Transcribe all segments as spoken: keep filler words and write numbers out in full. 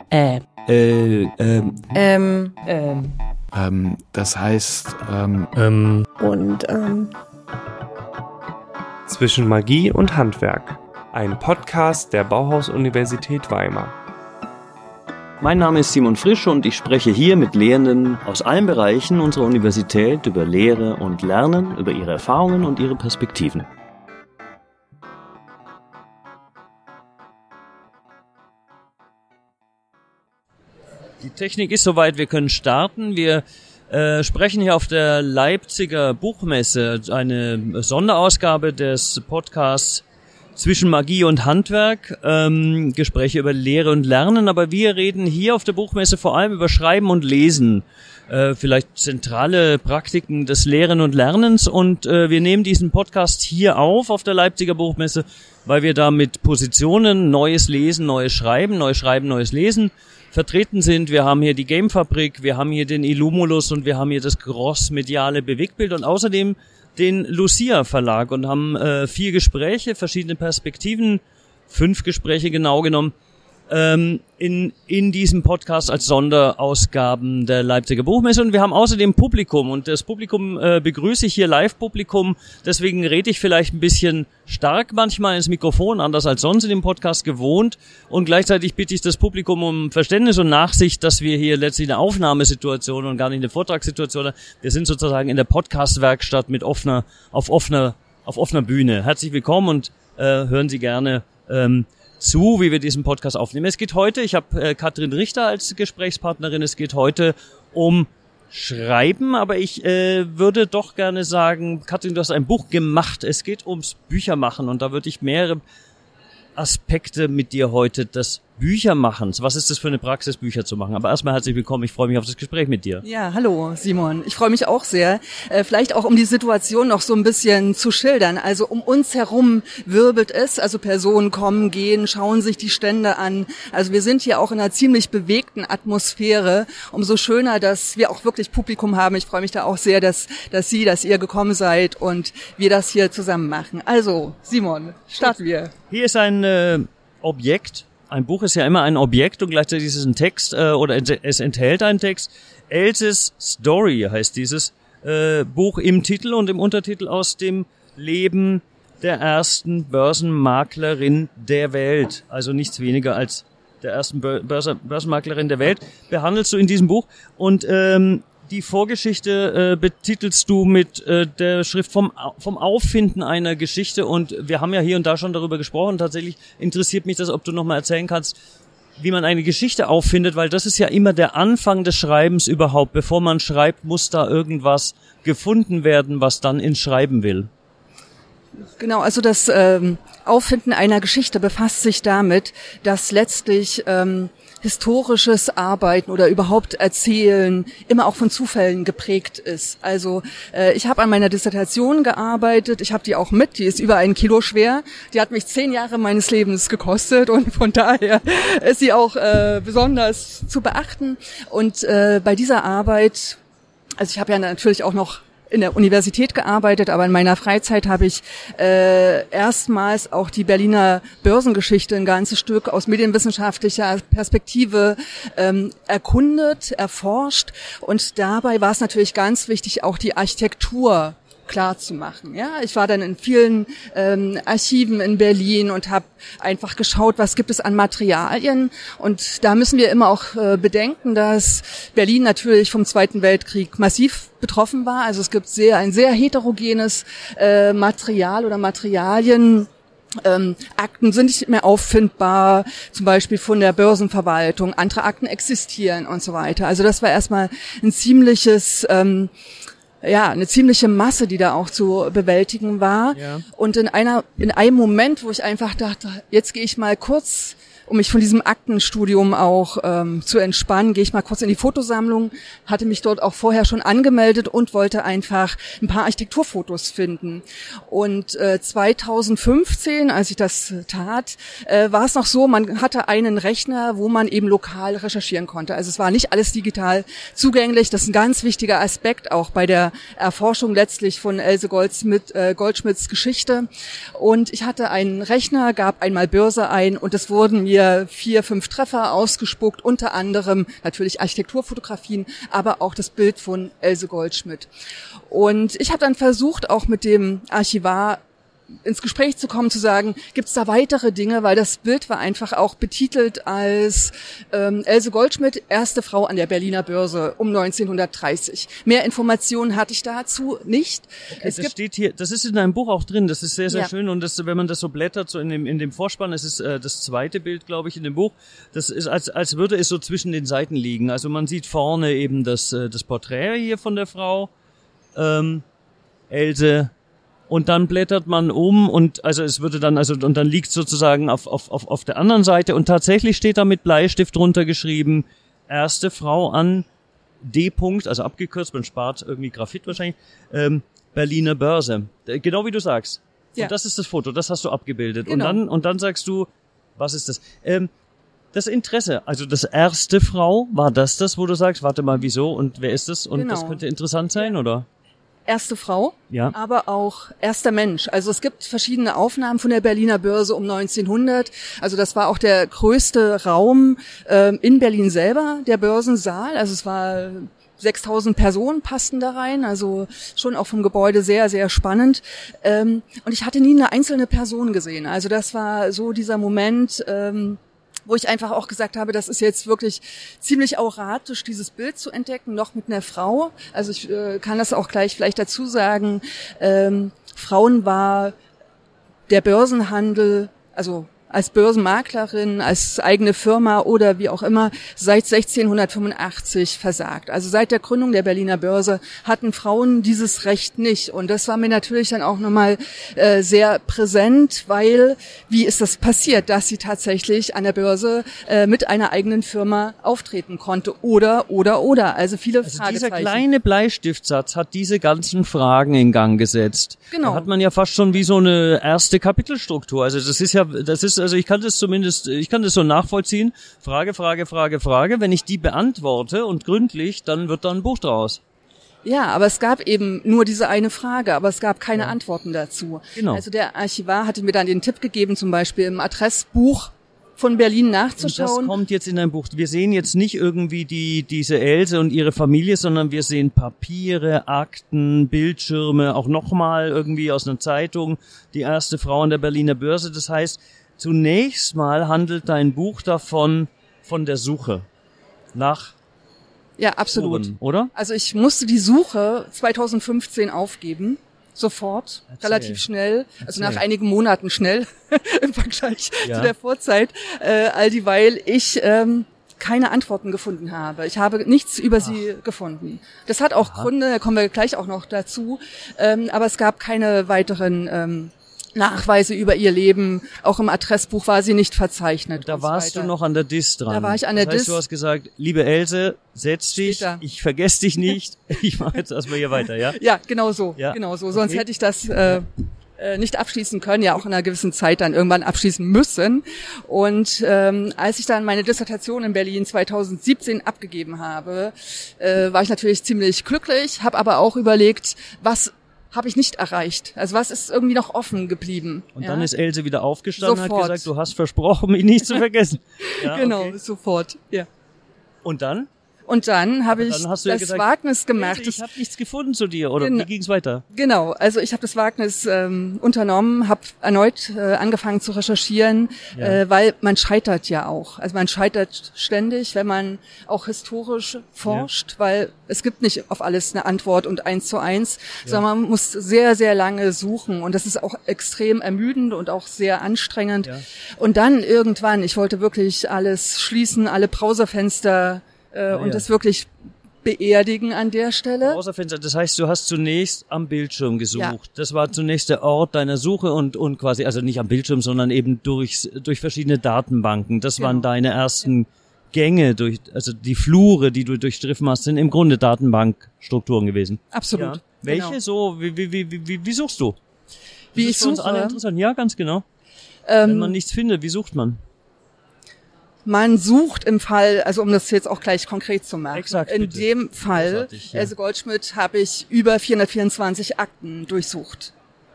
Äh. Äh, ähm. Ähm. Ähm. Ähm, das heißt, ähm. Ähm. Und, ähm. Zwischen Magie und Handwerk. Ein Podcast der Bauhaus-Universität Weimar. Mein Name ist Simon Frisch und ich spreche hier mit Lehrenden aus allen Bereichen unserer Universität über Lehre und Lernen, über ihre Erfahrungen und ihre Perspektiven. Die Technik ist soweit, wir können starten. Wir äh, sprechen hier auf der Leipziger Buchmesse, eine Sonderausgabe des Podcasts Zwischen Magie und Handwerk, ähm, Gespräche über Lehre und Lernen, aber wir reden hier auf der Buchmesse vor allem über Schreiben und Lesen, äh, vielleicht zentrale Praktiken des Lehren und Lernens, und äh, wir nehmen diesen Podcast hier auf auf der Leipziger Buchmesse, weil wir da mit Positionen Neues Lesen, Neues Schreiben, Neues Schreiben, Neues Lesen vertreten sind. Wir haben hier die Gamefabrik, wir haben hier den Illumulus und wir haben hier das grossmediale Bewegtbild und außerdem den Lucia Verlag und haben äh, vier Gespräche, verschiedene Perspektiven, fünf Gespräche genau genommen, ähm, in in diesem Podcast als Sonderausgaben der Leipziger Buchmesse. Und wir haben außerdem Publikum, und das Publikum äh, begrüße ich hier, Live-Publikum, deswegen rede ich vielleicht ein bisschen stark manchmal ins Mikrofon, anders als sonst in dem Podcast gewohnt, und gleichzeitig bitte ich das Publikum um Verständnis und Nachsicht, dass wir hier letztlich eine Aufnahmesituation und gar nicht eine Vortragssituation haben. Wir sind sozusagen in der Podcast-Werkstatt mit offener, auf offener, auf offener Bühne. Herzlich willkommen und äh, hören Sie gerne ähm, zu, wie wir diesen Podcast aufnehmen. Es geht heute, ich habe äh, Katrin Richter als Gesprächspartnerin, es geht heute um Schreiben, aber ich äh, würde doch gerne sagen, Katrin, du hast ein Buch gemacht, es geht ums Büchermachen, und da würde ich mehrere Aspekte mit dir heute des Büchermachens. Was ist das für eine Praxis, Bücher zu machen? Aber erstmal herzlich willkommen, ich freue mich auf das Gespräch mit dir. Ja, hallo Simon, ich freue mich auch sehr. Äh, vielleicht auch, um die Situation noch so ein bisschen zu schildern. Also um uns herum wirbelt es, also Personen kommen, gehen, schauen sich die Stände an. Also wir sind hier auch in einer ziemlich bewegten Atmosphäre. Umso schöner, dass wir auch wirklich Publikum haben. Ich freue mich da auch sehr, dass, dass Sie, dass ihr gekommen seid und wir das hier zusammen machen. Also Simon, starten wir. Hier ist ein äh, Objekt. Ein Buch ist ja immer ein Objekt und gleichzeitig ist es ein Text äh, oder es enthält einen Text. Elses Story heißt dieses äh, Buch im Titel und im Untertitel: aus dem Leben der ersten Börsenmaklerin der Welt. Also nichts weniger als der ersten Börse, Börsenmaklerin der Welt behandelst du in diesem Buch. Und ähm, die Vorgeschichte äh, betitelst du mit äh, der Schrift vom vom Auffinden einer Geschichte, und wir haben ja hier und da schon darüber gesprochen. Tatsächlich interessiert mich das, ob du noch mal erzählen kannst, wie man eine Geschichte auffindet, weil das ist ja immer der Anfang des Schreibens überhaupt. Bevor man schreibt, muss da irgendwas gefunden werden, was dann ins Schreiben will. Genau, also das ähm, Auffinden einer Geschichte befasst sich damit, dass letztlich ähm, historisches Arbeiten oder überhaupt Erzählen immer auch von Zufällen geprägt ist. Also äh, ich habe an meiner Dissertation gearbeitet, ich habe die auch mit, die ist über ein Kilo schwer, die hat mich zehn Jahre meines Lebens gekostet, und von daher ist sie auch äh, besonders zu beachten. Und äh, bei dieser Arbeit, also ich habe ja natürlich auch noch in der Universität gearbeitet, aber in meiner Freizeit habe ich äh, erstmals auch die Berliner Börsengeschichte ein ganzes Stück aus medienwissenschaftlicher Perspektive ähm, erkundet, erforscht, und dabei war es natürlich ganz wichtig, auch die Architektur klar zu machen. Ja, ich war dann in vielen ähm, Archiven in Berlin und habe einfach geschaut, was gibt es an Materialien. Und da müssen wir immer auch äh, bedenken, dass Berlin natürlich vom Zweiten Weltkrieg massiv betroffen war. Also es gibt sehr ein sehr heterogenes äh, Material oder Materialien. Ähm, Akten sind nicht mehr auffindbar, zum Beispiel von der Börsenverwaltung. Andere Akten existieren und so weiter. Also das war erstmal ein ziemliches ähm, ja, eine ziemliche Masse, die da auch zu bewältigen war. Ja. Und in einer, in einem Moment, wo ich einfach dachte, jetzt gehe ich mal kurz, um mich von diesem Aktenstudium auch ähm, zu entspannen, gehe ich mal kurz in die Fotosammlung, hatte mich dort auch vorher schon angemeldet und wollte einfach ein paar Architekturfotos finden. Und äh, zweitausendfünfzehn, als ich das tat, äh, war es noch so, man hatte einen Rechner, wo man eben lokal recherchieren konnte. Also es war nicht alles digital zugänglich. Das ist ein ganz wichtiger Aspekt auch bei der Erforschung letztlich von Else Goldschmidt, äh, Goldschmidts Geschichte. Und ich hatte einen Rechner, gab einmal Börse ein und es wurden mir mir vier, fünf Treffer ausgespuckt, unter anderem natürlich Architekturfotografien, aber auch das Bild von Else Goldschmidt. Und ich habe dann versucht, auch mit dem Archivar ins Gespräch zu kommen, zu sagen, gibt es da weitere Dinge, weil das Bild war einfach auch betitelt als ähm, Else Goldschmidt, erste Frau an der Berliner Börse um neunzehnhundertdreißig. Mehr Informationen hatte ich dazu nicht. Okay, es das gibt steht hier, das ist in deinem Buch auch drin, das ist sehr, sehr Ja. schön und das, wenn man das so blättert, so in dem, in dem Vorspann, das ist äh, das zweite Bild, glaube ich, in dem Buch, das ist, als, als würde es so zwischen den Seiten liegen. Also man sieht vorne eben das, äh, das Porträt hier von der Frau, ähm, Else. Und dann blättert man um und also es würde dann also und dann liegt sozusagen auf auf auf auf der anderen Seite und tatsächlich steht da mit Bleistift drunter geschrieben erste Frau an D. -Punkt, also abgekürzt, man spart irgendwie Graphit wahrscheinlich, ähm, Berliner Börse. Genau wie du sagst. Ja. Und das ist das Foto, das hast du abgebildet. Genau. Und dann und dann sagst du, was ist das? Ähm, das Interesse, also das erste Frau, war das das, wo du sagst, warte mal, wieso und wer ist das? Und Genau. das könnte interessant sein, oder? erste Frau, Ja. aber auch erster Mensch. Also es gibt verschiedene Aufnahmen von der Berliner Börse um neunzehnhundert. Also das war auch der größte Raum ähm, in Berlin selber, der Börsensaal. Also es war sechstausend Personen passten da rein, also schon auch vom Gebäude sehr, sehr spannend. Ähm, und ich hatte nie eine einzelne Person gesehen. Also das war so dieser Moment, ähm, wo ich einfach auch gesagt habe, das ist jetzt wirklich ziemlich auratisch, dieses Bild zu entdecken, noch mit einer Frau. Also ich äh, kann das auch gleich vielleicht dazu sagen. Ähm, Frauen war der Börsenhandel, also als Börsenmaklerin, als eigene Firma oder wie auch immer, seit sechzehnhundertfünfundachtzig versagt. Also seit der Gründung der Berliner Börse hatten Frauen dieses Recht nicht. Und das war mir natürlich dann auch nochmal äh, sehr präsent, weil, wie ist das passiert, dass sie tatsächlich an der Börse äh, mit einer eigenen Firma auftreten konnte? Oder, oder, oder. Also viele Also dieser Fragezeichen. kleine Bleistiftsatz hat diese ganzen Fragen in Gang gesetzt. Genau. Da hat man ja fast schon wie so eine erste Kapitelstruktur. Also das ist ja, das ist, also ich kann das zumindest, ich kann das so nachvollziehen. Frage, Frage, Frage, Frage. Wenn ich die beantworte und gründlich, dann wird da ein Buch draus. Ja, aber es gab eben nur diese eine Frage, aber es gab keine ja. Antworten dazu. Genau. Also der Archivar hatte mir dann den Tipp gegeben, zum Beispiel im Adressbuch von Berlin nachzuschauen. Und das kommt jetzt in dein Buch. Wir sehen jetzt nicht irgendwie die diese Else und ihre Familie, sondern wir sehen Papiere, Akten, Bildschirme, auch nochmal irgendwie aus einer Zeitung, die erste Frau an der Berliner Börse. Das heißt, zunächst mal handelt dein Buch davon, von der Suche nach Ja, absolut. Spuren, oder? Also ich musste die Suche zweitausendfünfzehn aufgeben. Sofort, Erzähl. relativ schnell, also Erzähl. nach einigen Monaten schnell im Vergleich Ja. zu der Vorzeit, äh, all dieweil ich ähm, keine Antworten gefunden habe. Ich habe nichts über Ach. sie gefunden. Das hat auch Aha. Gründe, da kommen wir gleich auch noch dazu, ähm, aber es gab keine weiteren ähm, Nachweise über ihr Leben. Auch im Adressbuch war sie nicht verzeichnet. Da warst du noch an der D I S dran. Da war ich an der das heißt, D I S. Du hast gesagt, liebe Else, setz dich, Später. ich vergesse dich nicht. Ich mache jetzt erstmal hier weiter, ja? Ja, genau so. Ja. Genau so. Sonst Okay. hätte ich das äh, äh, nicht abschließen können, ja auch in einer gewissen Zeit dann irgendwann abschließen müssen. Und ähm, als ich dann meine Dissertation in Berlin zweitausendsiebzehn abgegeben habe, äh, war ich natürlich ziemlich glücklich, habe aber auch überlegt, was habe ich nicht erreicht. Also was ist irgendwie noch offen geblieben? Und ja? dann ist Else wieder aufgestanden und Sofort. hat gesagt, du hast versprochen, mich nicht zu vergessen. Ja, Genau, okay. sofort. Ja. Und dann? Und dann habe ich Dann hast du ja das gesagt, Wagnis gemacht. Else, ich habe nichts gefunden zu dir. Oder Genau. wie ging's weiter? Genau, also ich habe das Wagnis ähm, unternommen, habe erneut äh, angefangen zu recherchieren, Ja. äh, weil man scheitert ja auch. Also man scheitert ständig, wenn man auch historisch forscht, weil es gibt nicht auf alles eine Antwort und eins zu eins, Ja. sondern man muss sehr, sehr lange suchen und das ist auch extrem ermüdend und auch sehr anstrengend. Ja. Und dann irgendwann, ich wollte wirklich alles schließen, alle Browserfenster äh, Ah, und ja. das wirklich beerdigen an der Stelle. Browserfenster, das heißt, du hast zunächst am Bildschirm gesucht. Ja. Das war zunächst der Ort deiner Suche und und quasi, also nicht am Bildschirm, sondern eben durch durch verschiedene Datenbanken. Das Genau. waren deine ersten Gänge durch, also die Flure, die du durchstriffen hast, sind im Grunde Datenbankstrukturen gewesen. Absolut. Ja. Welche Genau. so? Wie wie wie wie wie, wie suchst du? Das Wie ist ich für uns suche? alle interessant. Ja, ganz genau. Wenn Ähm, man nichts findet, wie sucht man? Man sucht im Fall, also um das jetzt auch gleich konkret zu machen, Exakt, in bitte. dem Fall, Großartig, ja. Else Goldschmidt, habe ich über vierhundertvierundzwanzig Akten durchsucht.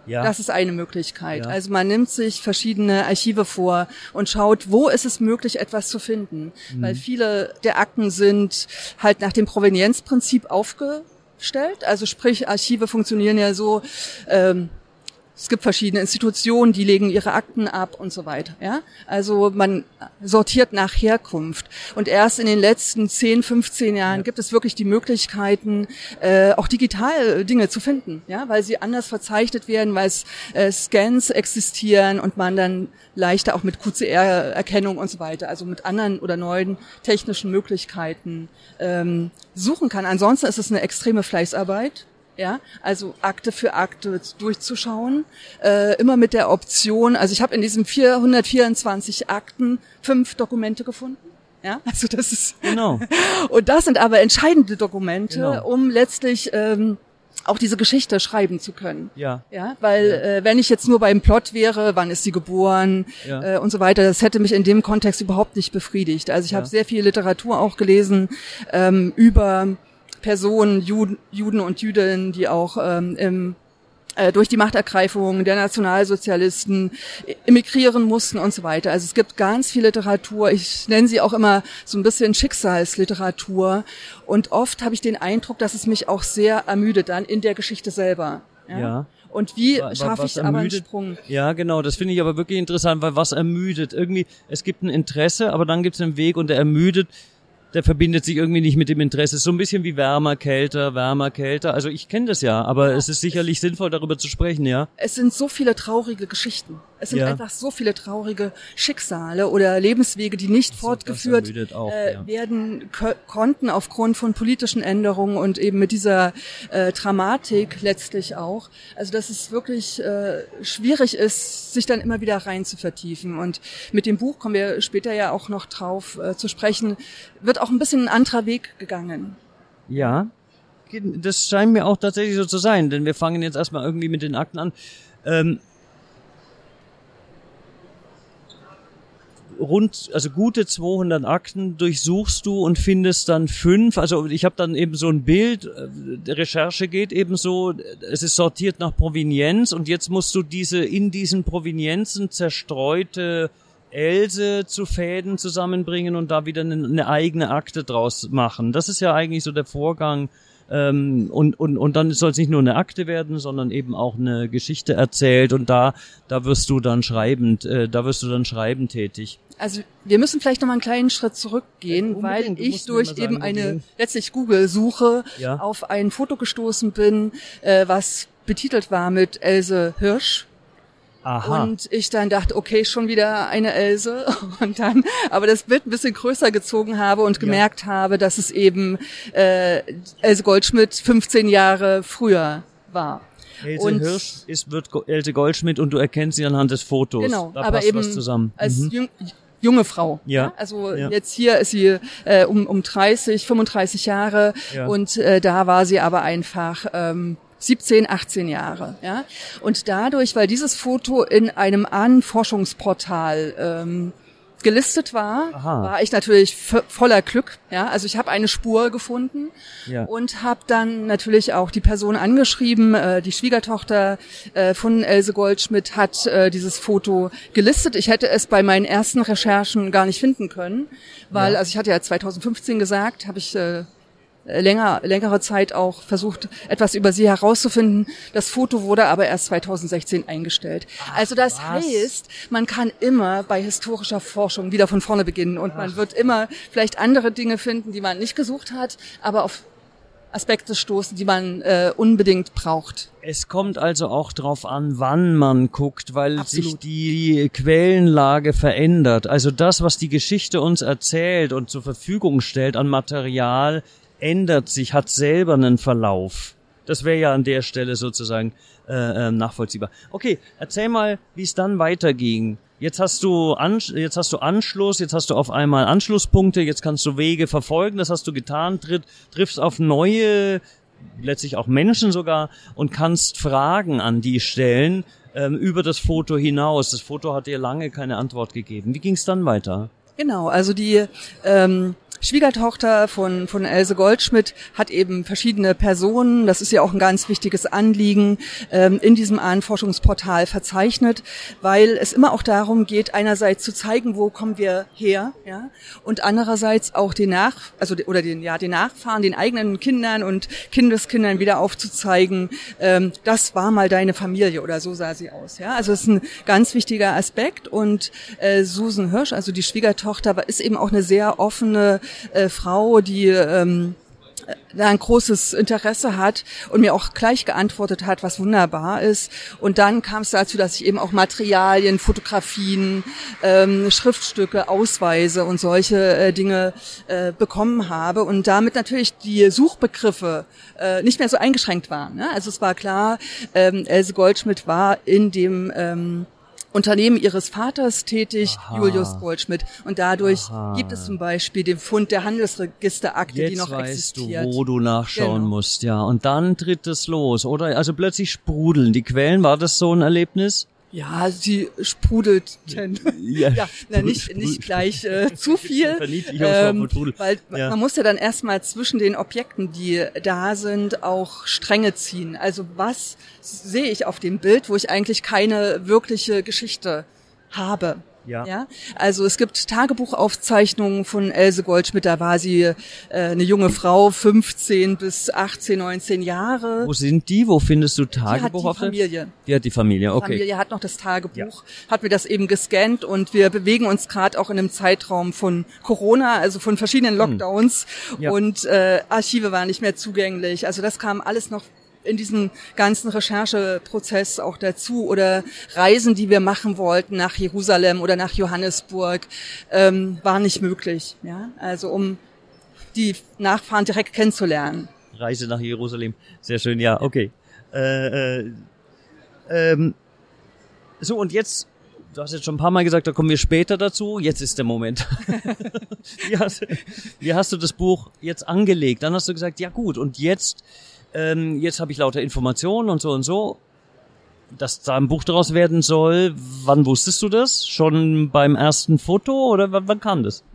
Ja. Das ist eine Möglichkeit. Ja. Also man nimmt sich verschiedene Archive vor und schaut, wo ist es möglich, etwas zu finden. Mhm. Weil viele der Akten sind halt nach dem Provenienzprinzip aufgestellt. Also sprich, Archive funktionieren ja so, ähm, es gibt verschiedene Institutionen, die legen ihre Akten ab und so weiter. Ja, also man sortiert nach Herkunft. Und erst in den letzten zehn, fünfzehn Jahren ja. gibt es wirklich die Möglichkeiten, äh, auch digital Dinge zu finden. Ja, weil sie anders verzeichnet werden, weil es äh, Scans existieren und man dann leichter auch mit Q C R-Erkennung und so weiter, also mit anderen oder neuen technischen Möglichkeiten ähm, suchen kann. Ansonsten ist es eine extreme Fleißarbeit. Ja, also Akte für Akte durchzuschauen, äh, immer mit der Option, also ich habe in diesen vierhundertvierundzwanzig Akten fünf Dokumente gefunden. Ja, also das ist genau. Und das sind aber entscheidende Dokumente, genau. um letztlich ähm, auch diese Geschichte schreiben zu können. Ja. Ja, weil ja. Äh, wenn ich jetzt nur beim Plot wäre, wann ist sie geboren ja. äh, und so weiter, das hätte mich in dem Kontext überhaupt nicht befriedigt. Also ich ja. habe sehr viel Literatur auch gelesen ähm, über Personen, Juden, Juden und Jüdinnen, die auch ähm, im, äh, durch die Machtergreifung der Nationalsozialisten emigrieren mussten und so weiter. Also es gibt ganz viel Literatur. Ich nenne sie auch immer so ein bisschen Schicksalsliteratur. Und oft habe ich den Eindruck, dass es mich auch sehr ermüdet dann in der Geschichte selber. Ja. ja. Und wie was, schaffe was ich aber einen ermüdet? Sprung? Ja, genau, das finde ich aber wirklich interessant, weil was ermüdet? Irgendwie, es gibt ein Interesse, aber dann gibt es einen Weg und der ermüdet. Der verbindet sich irgendwie nicht mit dem Interesse. So ein bisschen wie wärmer, kälter, wärmer, kälter. Also ich kenne das ja, aber ja. es ist sicherlich sinnvoll, darüber zu sprechen, ja. Es sind so viele traurige Geschichten. Es sind ja. einfach so viele traurige Schicksale oder Lebenswege, die nicht das fortgeführt auch, äh, ja. werden ko- konnten aufgrund von politischen Änderungen und eben mit dieser äh, Dramatik letztlich auch. Also dass es wirklich äh, schwierig ist, sich dann immer wieder rein zu vertiefen. Und mit dem Buch kommen wir später ja auch noch drauf äh, zu sprechen, wird auch ein bisschen ein anderer Weg gegangen. Ja, das scheint mir auch tatsächlich so zu sein, denn wir fangen jetzt erstmal irgendwie mit den Akten an. Ähm, rund, also gute zweihundert Akten durchsuchst du und findest dann fünf. Also ich habe dann eben so ein Bild, die Recherche geht eben so, es ist sortiert nach Provenienz und jetzt musst du diese in diesen Provenienzen zerstreute Else zu Fäden zusammenbringen und da wieder eine, eine eigene Akte draus machen. Das ist ja eigentlich so der Vorgang. Ähm, und, und, und dann soll es nicht nur eine Akte werden, sondern eben auch eine Geschichte erzählt und da, da wirst du dann schreibend, äh, da wirst du dann schreibend tätig. Also wir müssen vielleicht noch mal einen kleinen Schritt zurückgehen, ja, weil ich durch sagen, eben eine letztlich Google-Suche ja. auf ein Foto gestoßen bin, äh, was betitelt war mit Else Hirsch. Aha. Und ich dann dachte, okay, schon wieder eine Else und dann aber das Bild ein bisschen größer gezogen habe und gemerkt ja. habe, dass es eben äh, Else Goldschmidt fünfzehn Jahre früher war. Else und Hirsch ist, wird Else Goldschmidt und du erkennst sie anhand des Fotos. Genau, da aber passt eben was zusammen. als mhm. jung, junge Frau. Ja. ja? Also ja. jetzt hier ist sie äh, um, um dreißig, fünfunddreißig Jahre ja. und äh, da war sie aber einfach ähm, siebzehn, achtzehn Jahre, ja. Und dadurch, weil dieses Foto in einem Ahnenforschungsportal ähm, gelistet war, Aha. war ich natürlich f- voller Glück, ja. Also ich habe eine Spur gefunden ja. und habe dann natürlich auch die Person angeschrieben. Äh, die Schwiegertochter äh, von Else Goldschmidt hat äh, dieses Foto gelistet. Ich hätte es bei meinen ersten Recherchen gar nicht finden können, weil, ja. also ich hatte ja zweitausendfünfzehn gesagt, habe ich äh, länger, längere Zeit auch versucht, etwas über sie herauszufinden. Das Foto wurde aber erst zweitausendsechzehn eingestellt. Ach, also das was? heißt, man kann immer bei historischer Forschung wieder von vorne beginnen und Ach. man wird immer vielleicht andere Dinge finden, die man nicht gesucht hat, aber auf Aspekte stoßen, die man äh, unbedingt braucht. Es kommt also auch drauf an, wann man guckt, weil Absolut. sich die Quellenlage verändert. Also das, was die Geschichte uns erzählt und zur Verfügung stellt an Material, ändert sich, hat selber einen Verlauf. Das wäre ja an der Stelle sozusagen äh, äh, nachvollziehbar. Okay, erzähl mal, wie es dann weiterging. Jetzt hast du An- jetzt hast du Anschluss, jetzt hast du auf einmal Anschlusspunkte, jetzt kannst du Wege verfolgen, das hast du getan, tritt, triffst auf neue, letztlich auch Menschen sogar und kannst Fragen an die stellen ähm, über das Foto hinaus. Das Foto hat dir lange keine Antwort gegeben. Wie ging es dann weiter? Genau, also die ähm, Schwiegertochter von von Else Goldschmidt hat eben verschiedene Personen, das ist ja auch ein ganz wichtiges Anliegen, ähm, in diesem Ahnenforschungsportal verzeichnet, weil es immer auch darum geht, einerseits zu zeigen, wo kommen wir her, ja, und andererseits auch den Nach, also oder den ja den Nachfahren, den eigenen Kindern und Kindeskindern wieder aufzuzeigen, ähm, das war mal deine Familie oder so sah sie aus, ja. Also es ist ein ganz wichtiger Aspekt und äh, Susan Hirsch, also die Schwiegertochter, ist eben auch eine sehr offene Äh, Frau, die ähm, da ein großes Interesse hat und mir auch gleich geantwortet hat, was wunderbar ist. Und dann kam es dazu, dass ich eben auch Materialien, Fotografien, ähm, Schriftstücke, Ausweise und solche äh, Dinge äh, bekommen habe und damit natürlich die Suchbegriffe äh, nicht mehr so eingeschränkt waren. Ne? Also es war klar, ähm, Else Goldschmidt war in dem ähm, Unternehmen ihres Vaters tätig, Aha. Julius Goldschmidt. Und dadurch Aha. gibt es zum Beispiel den Fund der Handelsregisterakte, Jetzt die noch weißt existiert. Du, wo du nachschauen genau. musst, ja. Und dann tritt es los, oder? Also plötzlich sprudeln die Quellen. War das so ein Erlebnis? Ja, sie sprudelten. Ja, ja na, nicht, nicht gleich äh, zu viel, ähm, weil ja. man muss ja dann erstmal zwischen den Objekten, die da sind, auch Stränge ziehen. Also was sehe ich auf dem Bild, wo ich eigentlich keine wirkliche Geschichte habe? Ja. ja. Also es gibt Tagebuchaufzeichnungen von Else Goldschmidt, da war sie äh, eine junge Frau, fünfzehn bis achtzehn, neunzehn Jahre. Wo sind die? Wo findest du Tagebuchaufzeichnungen? Die hat die Familie. Die hat die Familie, okay. Die Familie hat noch das Tagebuch, ja. hat mir das eben gescannt und wir bewegen uns gerade auch in einem Zeitraum von Corona, also von verschiedenen Lockdowns hm. ja. und äh, Archive waren nicht mehr zugänglich. Also das kam alles noch in diesen ganzen Rechercheprozess auch dazu oder Reisen, die wir machen wollten nach Jerusalem oder nach Johannesburg, ähm, war nicht möglich. Ja, also um die Nachfahren direkt kennenzulernen. Reise nach Jerusalem, sehr schön, ja, okay. Äh, äh, ähm, so und jetzt, du hast jetzt schon ein paar Mal gesagt, da kommen wir später dazu. Jetzt ist der Moment. wie, hast, wie hast du das Buch jetzt angelegt? Dann hast du gesagt, ja gut, und jetzt Ähm, jetzt habe ich lauter Informationen und so und so, dass da ein Buch draus werden soll. Wann wusstest du das? Schon beim ersten Foto oder w- wann kam das?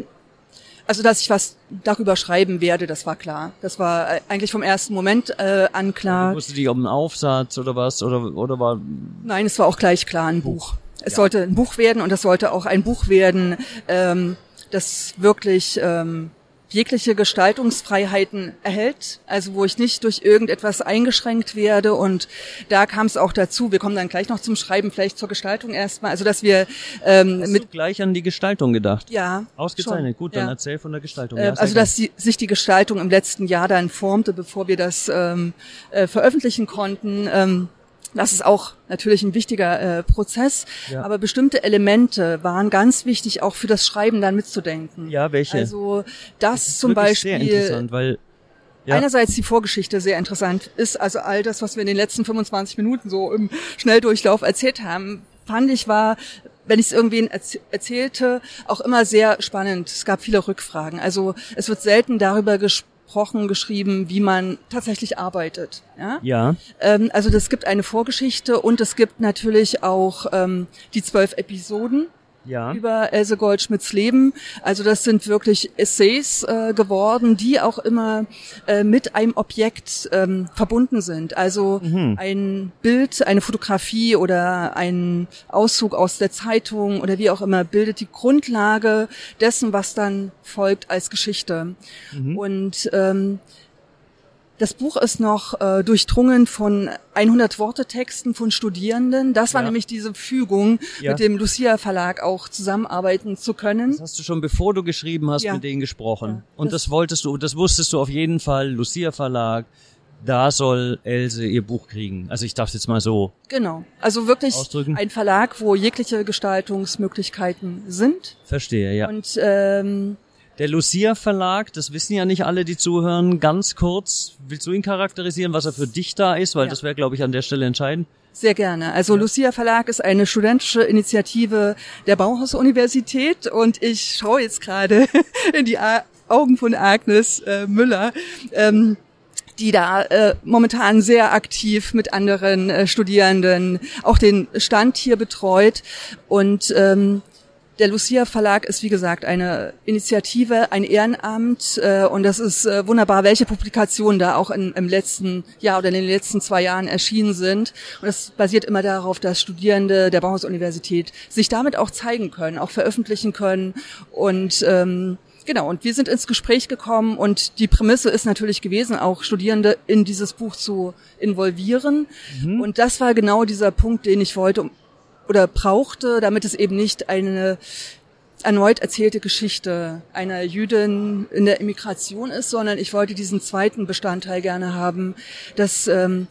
Also, dass ich was darüber schreiben werde, das war klar. Das war eigentlich vom ersten Moment äh, an klar. Wusstest du, ob ein Aufsatz oder was? Oder, oder war? Nein, es war auch gleich klar, ein Buch. Buch. Es ja. sollte ein Buch werden und es sollte auch ein Buch werden, ähm, das wirklich ähm, jegliche Gestaltungsfreiheiten erhält, also wo ich nicht durch irgendetwas eingeschränkt werde und da kam es auch dazu, wir kommen dann gleich noch zum Schreiben, vielleicht zur Gestaltung erstmal, also dass wir ähm, Hast mit du gleich an die Gestaltung gedacht? Ja. Ausgezeichnet, schon. gut, dann ja. erzähl von der Gestaltung. Äh, ja, also dass die, sich die Gestaltung im letzten Jahr dann formte, bevor wir das ähm, äh, veröffentlichen konnten. Ähm, Das ist auch natürlich ein wichtiger äh, Prozess, ja. aber bestimmte Elemente waren ganz wichtig, auch für das Schreiben dann mitzudenken. Ja, welche? Also das, das zum Beispiel, sehr interessant, weil ja. einerseits die Vorgeschichte sehr interessant ist, also all das, was wir in den letzten fünfundzwanzig Minuten so im Schnelldurchlauf erzählt haben, fand ich war, wenn ich es irgendwen erzählte, auch immer sehr spannend. Es gab viele Rückfragen. Also es wird selten darüber gesprochen, geschrieben, wie man tatsächlich arbeitet. Ja. ja. Ähm, also das gibt eine Vorgeschichte und es gibt natürlich auch ähm, die zwölf Episoden ja. über Else Goldschmidts Leben. Also das sind wirklich Essays äh, geworden, die auch immer äh, mit einem Objekt ähm, verbunden sind. Also mhm. ein Bild, eine Fotografie oder ein Auszug aus der Zeitung oder wie auch immer bildet die Grundlage dessen, was dann folgt als Geschichte. Mhm. Und ähm, das Buch ist noch äh, durchdrungen von hundert Worte-Texten von Studierenden. Das war ja. nämlich diese Fügung, ja. mit dem Lucia Verlag auch zusammenarbeiten zu können. Das hast du schon, bevor du geschrieben hast, ja. mit denen gesprochen. Ja. Und das, das wolltest du, das wusstest du auf jeden Fall, Lucia Verlag, da soll Else ihr Buch kriegen. Also ich darf es jetzt mal so Genau. Also wirklich ausdrücken. Ein Verlag, wo jegliche Gestaltungsmöglichkeiten sind. Verstehe, ja. Und ähm, der Lucia Verlag, das wissen ja nicht alle, die zuhören, ganz kurz, willst du ihn charakterisieren, was er für dich da ist? Weil ja. das wäre, glaube ich, an der Stelle entscheidend. Sehr gerne. Also ja. Lucia Verlag ist eine studentische Initiative der Bauhaus-Universität und ich schaue jetzt gerade in die Augen von Agnes äh, Müller, ähm, die da äh, momentan sehr aktiv mit anderen äh, Studierenden auch den Stand hier betreut und ähm, der Lucia Verlag ist, wie gesagt, eine Initiative, ein Ehrenamt, äh, und das ist äh, wunderbar, welche Publikationen da auch in, im letzten Jahr oder in den letzten zwei Jahren erschienen sind. Und das basiert immer darauf, dass Studierende der Bauhaus-Universität sich damit auch zeigen können, auch veröffentlichen können. Und ähm, genau, und wir sind ins Gespräch gekommen und die Prämisse ist natürlich gewesen, auch Studierende in dieses Buch zu involvieren. Mhm. Und das war genau dieser Punkt, den ich wollte oder brauchte, damit es eben nicht eine erneut erzählte Geschichte einer Jüdin in der Immigration ist, sondern ich wollte diesen zweiten Bestandteil gerne haben, das ähm,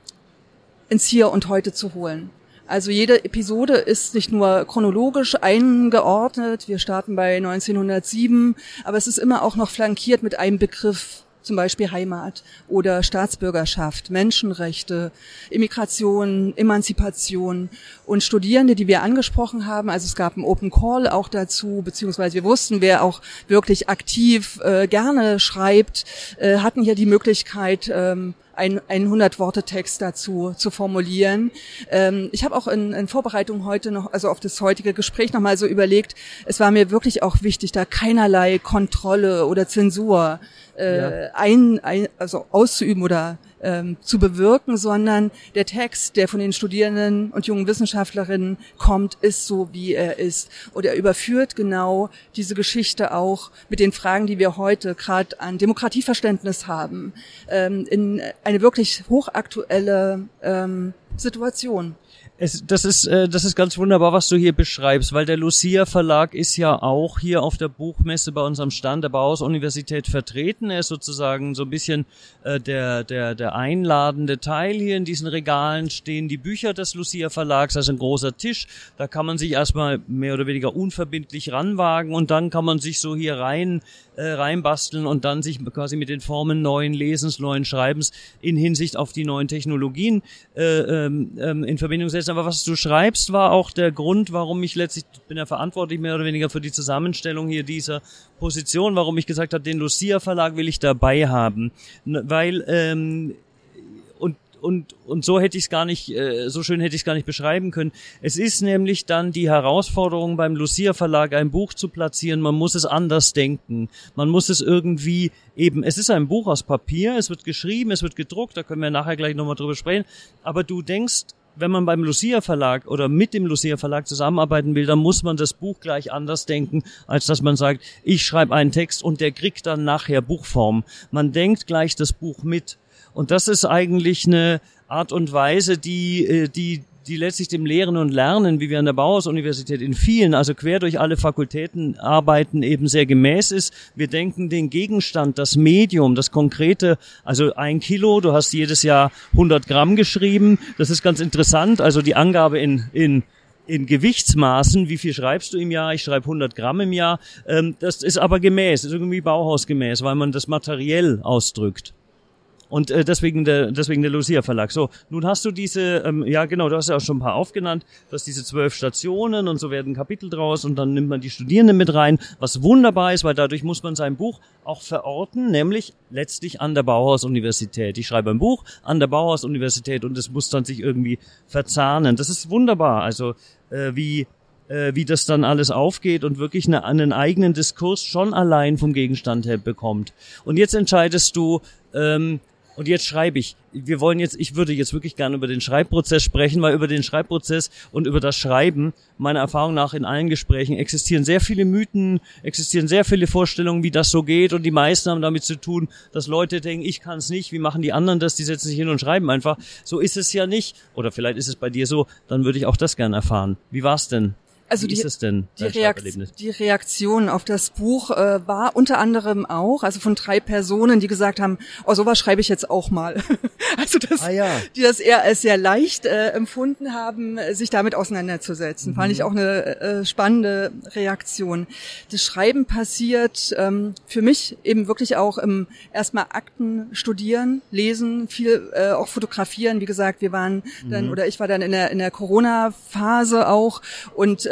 ins Hier und Heute zu holen. Also jede Episode ist nicht nur chronologisch eingeordnet, wir starten bei neunzehnhundertsieben, aber es ist immer auch noch flankiert mit einem Begriff, zum Beispiel Heimat oder Staatsbürgerschaft, Menschenrechte, Immigration, Emanzipation und Studierende, die wir angesprochen haben. Also es gab einen Open Call auch dazu, beziehungsweise wir wussten, wer auch wirklich aktiv äh, gerne schreibt, äh, hatten hier die Möglichkeit, ähm, ein, ein hundert-Worte-Text dazu zu formulieren. Ähm, ich habe auch in, in Vorbereitung heute noch, also auf das heutige Gespräch nochmal so überlegt, es war mir wirklich auch wichtig, da keinerlei Kontrolle oder Zensur äh, ja. ein, ein, also auszuüben oder ähm, zu bewirken, sondern der Text, der von den Studierenden und jungen Wissenschaftlerinnen kommt, ist so, wie er ist. Und er überführt genau diese Geschichte auch mit den Fragen, die wir heute gerade an Demokratieverständnis haben, ähm, in eine wirklich hochaktuelle ähm, Situation. Es, das ist äh, das ist ganz wunderbar, was du hier beschreibst, weil der Lucia Verlag ist ja auch hier auf der Buchmesse bei unserem Stand der Bauhaus-Universität vertreten. Er ist sozusagen so ein bisschen äh, der der der einladende Teil. Hier in diesen Regalen stehen die Bücher des Lucia Verlags, das ist ein großer Tisch. Da kann man sich erstmal mehr oder weniger unverbindlich ranwagen und dann kann man sich so hier rein äh, reinbasteln und dann sich quasi mit den Formen neuen Lesens, neuen Schreibens in Hinsicht auf die neuen Technologien äh, ähm, in Verbindung setzen. Aber was du schreibst, war auch der Grund, warum ich letztlich, ich bin ja verantwortlich mehr oder weniger für die Zusammenstellung hier dieser Position, warum ich gesagt habe, den Lucia Verlag will ich dabei haben. Weil, ähm, und und und so hätte ich es gar nicht, äh, so schön hätte ich es gar nicht beschreiben können. Es ist nämlich dann die Herausforderung beim Lucia Verlag, ein Buch zu platzieren. Man muss es anders denken. Man muss es irgendwie eben, es ist ein Buch aus Papier, es wird geschrieben, es wird gedruckt, da können wir nachher gleich nochmal drüber sprechen. Aber du denkst, wenn man beim Lucia Verlag oder mit dem Lucia Verlag zusammenarbeiten will, dann muss man das Buch gleich anders denken, als dass man sagt, ich schreibe einen Text und der kriegt dann nachher Buchform. Man denkt gleich das Buch mit. Und das ist eigentlich eine Art und Weise, die, die, die letztlich dem Lehren und Lernen, wie wir an der Bauhaus-Universität in vielen, also quer durch alle Fakultäten arbeiten, eben sehr gemäß ist. Wir denken den Gegenstand, das Medium, das Konkrete, also ein Kilo, du hast jedes Jahr hundert Gramm geschrieben, das ist ganz interessant, also die Angabe in, in, in Gewichtsmaßen, wie viel schreibst du im Jahr? Ich schreibe hundert Gramm im Jahr, ähm, das ist aber gemäß, ist irgendwie bauhausgemäß, weil man das materiell ausdrückt. Und äh, deswegen der deswegen der Lucia Verlag. So, nun hast du diese, ähm, ja genau, du hast ja auch schon ein paar aufgenannt, du hast diese zwölf Stationen und so werden Kapitel draus und dann nimmt man die Studierenden mit rein, was wunderbar ist, weil dadurch muss man sein Buch auch verorten, nämlich letztlich an der Bauhaus-Universität. Ich schreibe ein Buch an der Bauhaus-Universität und es muss dann sich irgendwie verzahnen. Das ist wunderbar, also äh, wie äh, wie das dann alles aufgeht und wirklich eine, einen eigenen Diskurs schon allein vom Gegenstand her bekommt. Und jetzt entscheidest du, ähm, und jetzt schreibe ich. Wir wollen jetzt, ich würde jetzt wirklich gerne über den Schreibprozess sprechen, weil über den Schreibprozess und über das Schreiben, meiner Erfahrung nach in allen Gesprächen, existieren sehr viele Mythen, existieren sehr viele Vorstellungen, wie das so geht und die meisten haben damit zu tun, dass Leute denken, ich kann es nicht, wie machen die anderen das, die setzen sich hin und schreiben einfach. So ist es ja nicht. Oder vielleicht ist es bei dir so, dann würde ich auch das gerne erfahren. Wie war's denn? Also Wie die, ist es denn, die, Reakt, die Reaktion auf das Buch äh, war unter anderem auch, also von drei Personen, die gesagt haben, oh, sowas schreibe ich jetzt auch mal. Also das, ah, ja. die das eher als sehr leicht äh, empfunden haben, sich damit auseinanderzusetzen. Mhm. Fand ich auch eine äh, spannende Reaktion. Das Schreiben passiert ähm, für mich eben wirklich auch im erstmal Akten studieren, lesen, viel äh, auch fotografieren. Wie gesagt, wir waren dann, mhm. oder ich war dann in der in der Corona-Phase auch und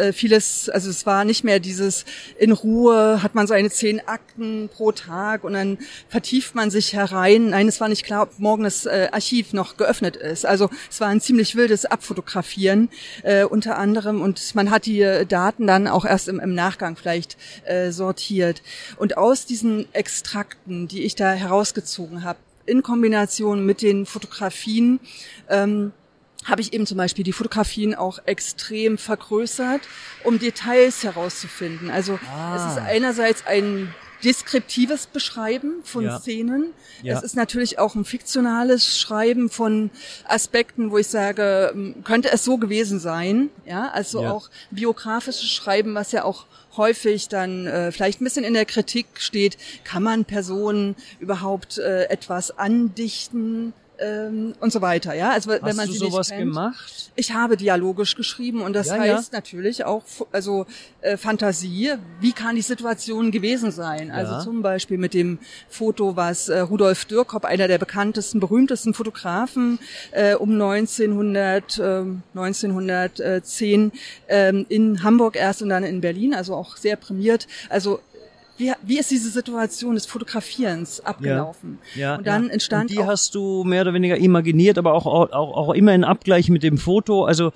äh, vieles, also es war nicht mehr dieses in Ruhe, hat man seine zehn Akten pro Tag und dann vertieft man sich herein. Nein, es war nicht klar, ob morgen das äh, Archiv noch geöffnet ist. Also es war ein ziemlich wildes Abfotografieren äh, unter anderem und man hat die äh, Daten dann auch erst im, im Nachgang vielleicht äh, sortiert. Und aus diesen Extrakten, die ich da herausgezogen habe, in Kombination mit den Fotografien, ähm, habe ich eben zum Beispiel die Fotografien auch extrem vergrößert, um Details herauszufinden. Also ah. es ist einerseits ein deskriptives Beschreiben von ja. Szenen. Ja. Es ist natürlich auch ein fiktionales Schreiben von Aspekten, wo ich sage, könnte es so gewesen sein. Ja, also ja. auch biografisches Schreiben, was ja auch häufig dann äh, vielleicht ein bisschen in der Kritik steht. Kann man Personen überhaupt äh, etwas andichten? Und so weiter, ja. Also wenn Hast man du sie sowas nicht kennt. gemacht? Ich habe dialogisch geschrieben und das ja, heißt ja. natürlich auch also äh, Fantasie. Wie kann die Situation gewesen sein? Ja. Also zum Beispiel mit dem Foto, was äh, Rudolf Dürkop, einer der bekanntesten, berühmtesten Fotografen, äh, um neunzehnhundert, äh, neunzehnhundertzehn äh, in Hamburg erst und dann in Berlin, also auch sehr prämiert. Also Wie, wie ist diese Situation des Fotografierens abgelaufen? Ja, ja, und dann ja. entstand und die auch, hast du mehr oder weniger imaginiert, aber auch, auch, auch immer in Abgleich mit dem Foto. Also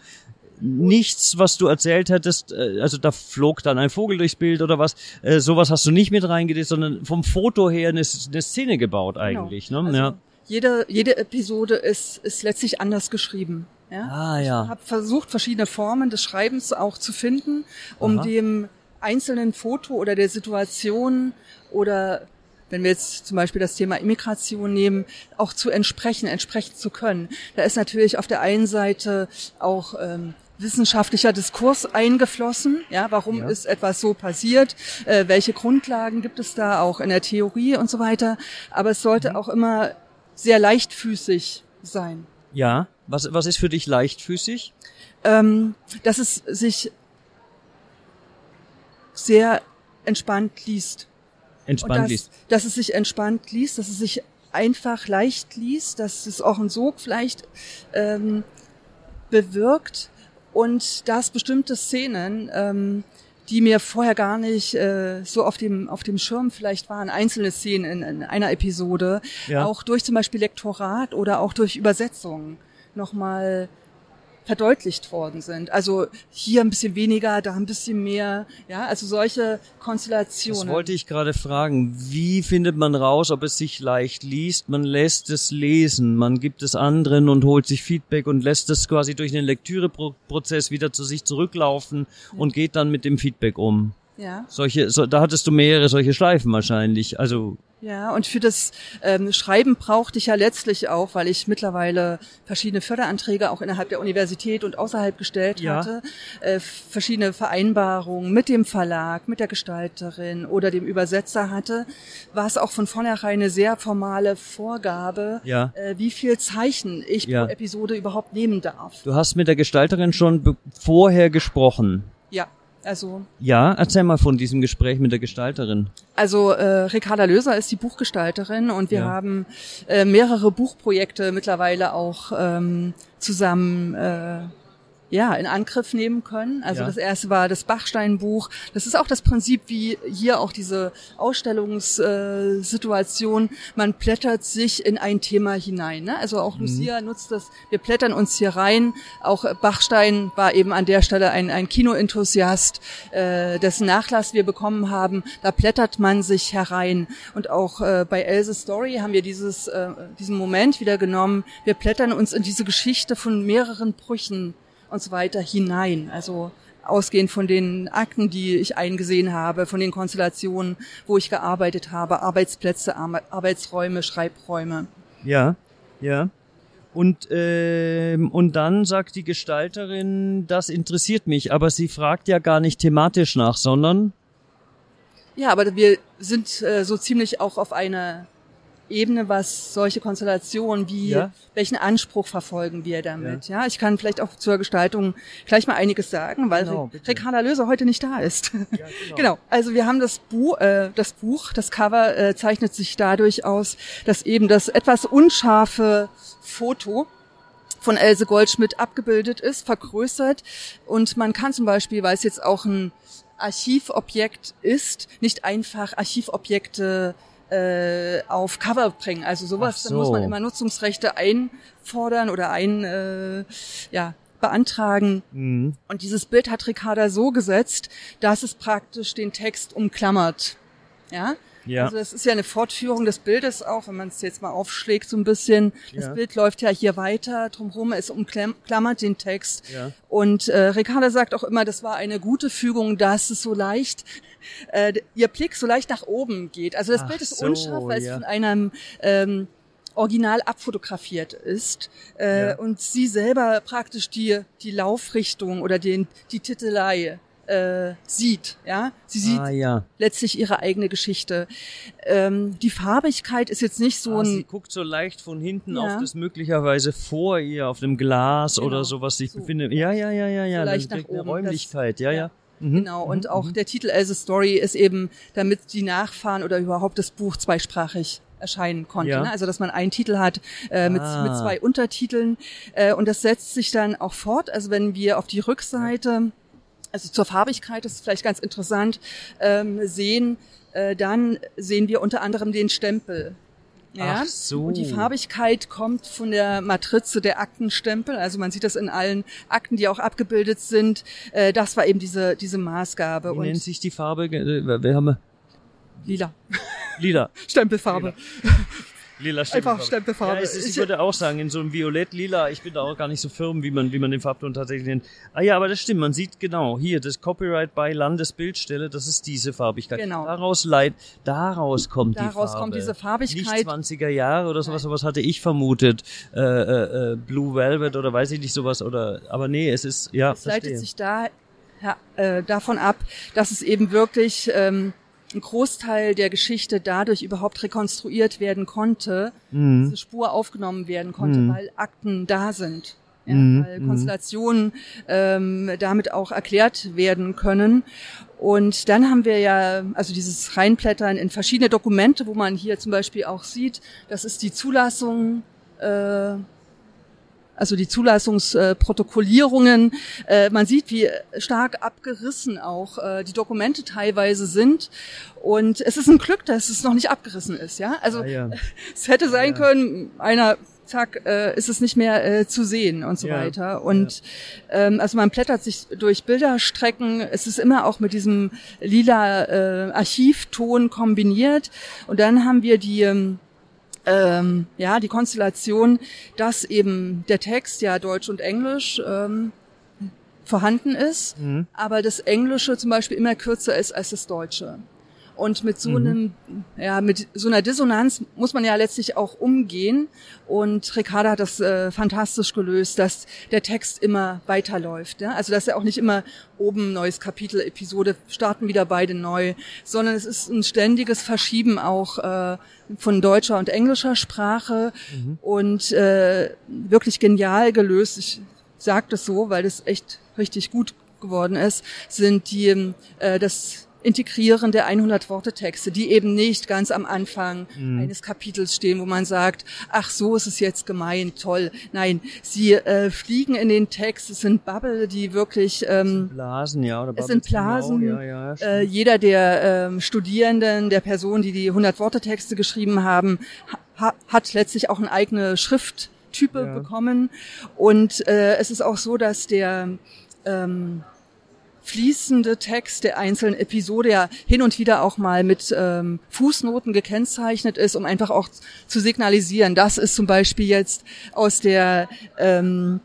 nichts, was du erzählt hättest, also da flog dann ein Vogel durchs Bild oder was, äh, sowas hast du nicht mit reingelegt, sondern vom Foto her eine, eine Szene gebaut eigentlich. Genau. Ne? Also ja. jede, jede Episode ist, ist letztlich anders geschrieben. Ja? Ah, ja. Ich habe versucht, verschiedene Formen des Schreibens auch zu finden, um Aha. dem einzelnen Foto oder der Situation oder wenn wir jetzt zum Beispiel das Thema Immigration nehmen, auch zu entsprechen, entsprechen zu können. Da ist natürlich auf der einen Seite auch ähm, wissenschaftlicher Diskurs eingeflossen. Ja, warum Ja. ist etwas so passiert? Äh, welche Grundlagen gibt es da auch in der Theorie und so weiter? Aber es sollte Mhm. auch immer sehr leichtfüßig sein. Ja, was, was ist für dich leichtfüßig? Ähm, dass es sich sehr entspannt liest. Entspannt Und dass, liest. dass es sich entspannt liest, dass es sich einfach leicht liest, dass es auch einen Sog vielleicht ähm, bewirkt und dass bestimmte Szenen, ähm, die mir vorher gar nicht äh, so auf dem auf dem Schirm vielleicht waren, einzelne Szenen in, in einer Episode, Ja. auch durch zum Beispiel Lektorat oder auch durch Übersetzungen nochmal verdeutlicht worden sind. Also hier ein bisschen weniger, da ein bisschen mehr. Ja, also solche Konstellationen. Das wollte ich gerade fragen. Wie findet man raus, ob es sich leicht liest? Man lässt es lesen, man gibt es anderen und holt sich Feedback und lässt es quasi durch den Lektüreprozess wieder zu sich zurücklaufen ja. und geht dann mit dem Feedback um. Ja. Solche, so, da hattest du mehrere solche Schleifen wahrscheinlich. Also Ja, und für das ähm, Schreiben brauchte ich ja letztlich auch, weil ich mittlerweile verschiedene Förderanträge auch innerhalb der Universität und außerhalb gestellt Ja. hatte, äh, verschiedene Vereinbarungen mit dem Verlag, mit der Gestalterin oder dem Übersetzer hatte, war es auch von vornherein eine sehr formale Vorgabe, Ja. äh, wie viel Zeichen ich Ja. pro Episode überhaupt nehmen darf. du hast mit der Gestalterin schon be- vorher gesprochen. Ja, also Ja, erzähl mal von diesem Gespräch mit der Gestalterin. Also äh, Ricarda Löser ist die Buchgestalterin und wir Ja. haben äh, mehrere Buchprojekte mittlerweile auch ähm, zusammen äh, ja in Angriff nehmen können. Also Ja. das erste war das Bachstein-Buch. Das ist auch das Prinzip wie hier auch diese Ausstellungssituation. Man blättert sich in ein Thema hinein. Ne? Also auch Lucia nutzt das. Wir blättern uns hier rein. Auch Bachstein war eben an der Stelle ein, ein Kinoenthusiast, äh, dessen Nachlass wir bekommen haben. Da blättert man sich herein. Und auch äh, bei Else's Story haben wir dieses, äh, diesen Moment wieder genommen. Wir blättern uns in diese Geschichte von mehreren Brüchen und so weiter hinein. Also ausgehend von den Akten, die ich eingesehen habe, von den Konstellationen, wo ich gearbeitet habe, Arbeitsplätze, Ar- Arbeitsräume, Schreibräume. Ja, ja. Und ähm, und dann sagt die Gestalterin, das interessiert mich, aber sie fragt ja gar nicht thematisch nach, sondern Ja, aber wir sind äh, so ziemlich auch auf einer Ebene, was solche Konstellationen wie, Ja. welchen Anspruch verfolgen wir damit. Ja, ich kann vielleicht auch zur Gestaltung gleich mal einiges sagen, weil Genau, Ri- bitte. Ricarda Löser heute nicht da ist. genau. Genau, also wir haben das Buch, äh, das Buch, das Cover äh, zeichnet sich dadurch aus, dass eben das etwas unscharfe Foto von Else Goldschmidt abgebildet ist, vergrößert. Und man kann zum Beispiel, weil es jetzt auch ein Archivobjekt ist, nicht einfach Archivobjekte äh, auf Cover bringen. Also sowas, so. Dann muss man immer Nutzungsrechte einfordern oder ein, äh, ja, beantragen. Mhm. Und dieses Bild hat Ricarda so gesetzt, dass es praktisch den Text umklammert. Ja? Ja. Also das ist ja eine Fortführung des Bildes auch, wenn man es jetzt mal aufschlägt so ein bisschen. Das Ja. Bild läuft ja hier weiter, drumherum, es umklammert den Text. Ja. Und äh, Ricarda sagt auch immer, das war eine gute Fügung, dass es so leicht, äh, ihr Blick so leicht nach oben geht. Also das Ach Bild ist so, unscharf, weil ja. es von einem ähm, original abfotografiert ist äh, Ja. und sie selber praktisch die die Laufrichtung oder den die Titelei äh, sieht, ja, sie sieht Ah, ja. letztlich ihre eigene Geschichte. Ähm, die Farbigkeit ist jetzt nicht so Ah, sie ein guckt so leicht von hinten Ja. auf das möglicherweise vor ihr auf dem Glas Genau. oder so, was sich So. befindet. Ja, ja, ja, ja, ja. So das leicht nach kriegt eine oben, Räumlichkeit, das- ja, ja. ja. Mhm. genau und auch der Titel Else Story ist eben, damit die Nachfahren oder überhaupt das Buch zweisprachig erscheinen konnte. Ja. Ne? Also dass man einen Titel hat äh, mit, Ah. mit zwei Untertiteln äh, und das setzt sich dann auch fort. Also wenn wir auf die Rückseite, also zur Farbigkeit, das ist vielleicht ganz interessant, ähm, sehen, äh, dann sehen wir unter anderem den Stempel. Ja? Ach so. Und die Farbigkeit kommt von der Matrize der Aktenstempel. Also man sieht das in allen Akten, die auch abgebildet sind. Äh, das war eben diese diese Maßgabe. Wie und nennt sich die Farbe? Äh, Wir haben lila. lila. Stempelfarbe. Lila Einfach Stempelfarbe. Ja, es ist, ich Ich- würde auch sagen, in so einem Violett-Lila, ich bin da auch gar nicht so firm, wie man, wie man den Farbton tatsächlich nennt. Ah ja, aber das stimmt, man sieht genau, hier, das Copyright bei Landesbildstelle, das ist diese Farbigkeit. Genau. Daraus leid, daraus kommt die Daraus Farbe. kommt diese Farbigkeit. Nicht zwanziger Jahre oder sowas, sowas hatte ich vermutet. Äh, äh, äh, Blue Velvet oder weiß ich nicht sowas, oder, aber nee, es ist, ja, Es leitet verstehe. sich da ja, äh, davon ab, dass es eben wirklich ähm, ein Großteil der Geschichte dadurch überhaupt rekonstruiert werden konnte, Mhm. diese Spur aufgenommen werden konnte, Mhm. weil Akten da sind. Ja, Mhm. weil Mhm. Konstellationen ähm, damit auch erklärt werden können. Und dann haben wir ja, also dieses Reinblättern in verschiedene Dokumente, wo man hier zum Beispiel auch sieht, das ist die Zulassung, äh, also die Zulassungsprotokollierungen. Äh, man sieht, wie stark abgerissen auch äh, die Dokumente teilweise sind. Und es ist ein Glück, dass es noch nicht abgerissen ist. Ja, also Ah, ja. es hätte sein Ja. können, einer zack, äh, ist es nicht mehr äh, zu sehen und so Ja. weiter. Und ähm, also man blättert sich durch Bilderstrecken. Es ist immer auch mit diesem lila äh, Archivton kombiniert. Und dann haben wir die ähm, ähm, ja die Konstellation, dass eben der Text ja Deutsch und Englisch ähm, vorhanden ist, Mhm. aber das Englische zum Beispiel immer kürzer ist als das Deutsche. Und mit so einem, ja, mit so einer Dissonanz muss man ja letztlich auch umgehen. Und Ricarda hat das äh, fantastisch gelöst, dass der Text immer weiterläuft. Ja? Also dass er auch nicht immer oben neues Kapitel, Episode, starten wieder beide neu, sondern es ist ein ständiges Verschieben auch äh, von deutscher und englischer Sprache und äh, wirklich genial gelöst. Ich sage das so, weil das echt richtig gut geworden ist, sind die äh, das Integrieren der hundert-Worte-Texte, die eben nicht ganz am Anfang Mhm. eines Kapitels stehen, wo man sagt, ach, so ist es jetzt gemeint, toll. Nein, sie äh, fliegen in den Text, es sind Bubble, die wirklich, ähm, Blasen, ja, oder es sind Bubbles, genau. Blasen. Ja, ja, äh, stimmt. jeder der ähm, Studierenden, der Personen, die die hundert-Worte-Texte geschrieben haben, ha hat letztlich auch eine eigene Schrifttype Ja. bekommen. Und äh, es ist auch so, dass der ähm, fließende Text der einzelnen Episode ja hin und wieder auch mal mit ähm, Fußnoten gekennzeichnet ist, um einfach auch zu signalisieren, das ist zum Beispiel jetzt aus der ähm,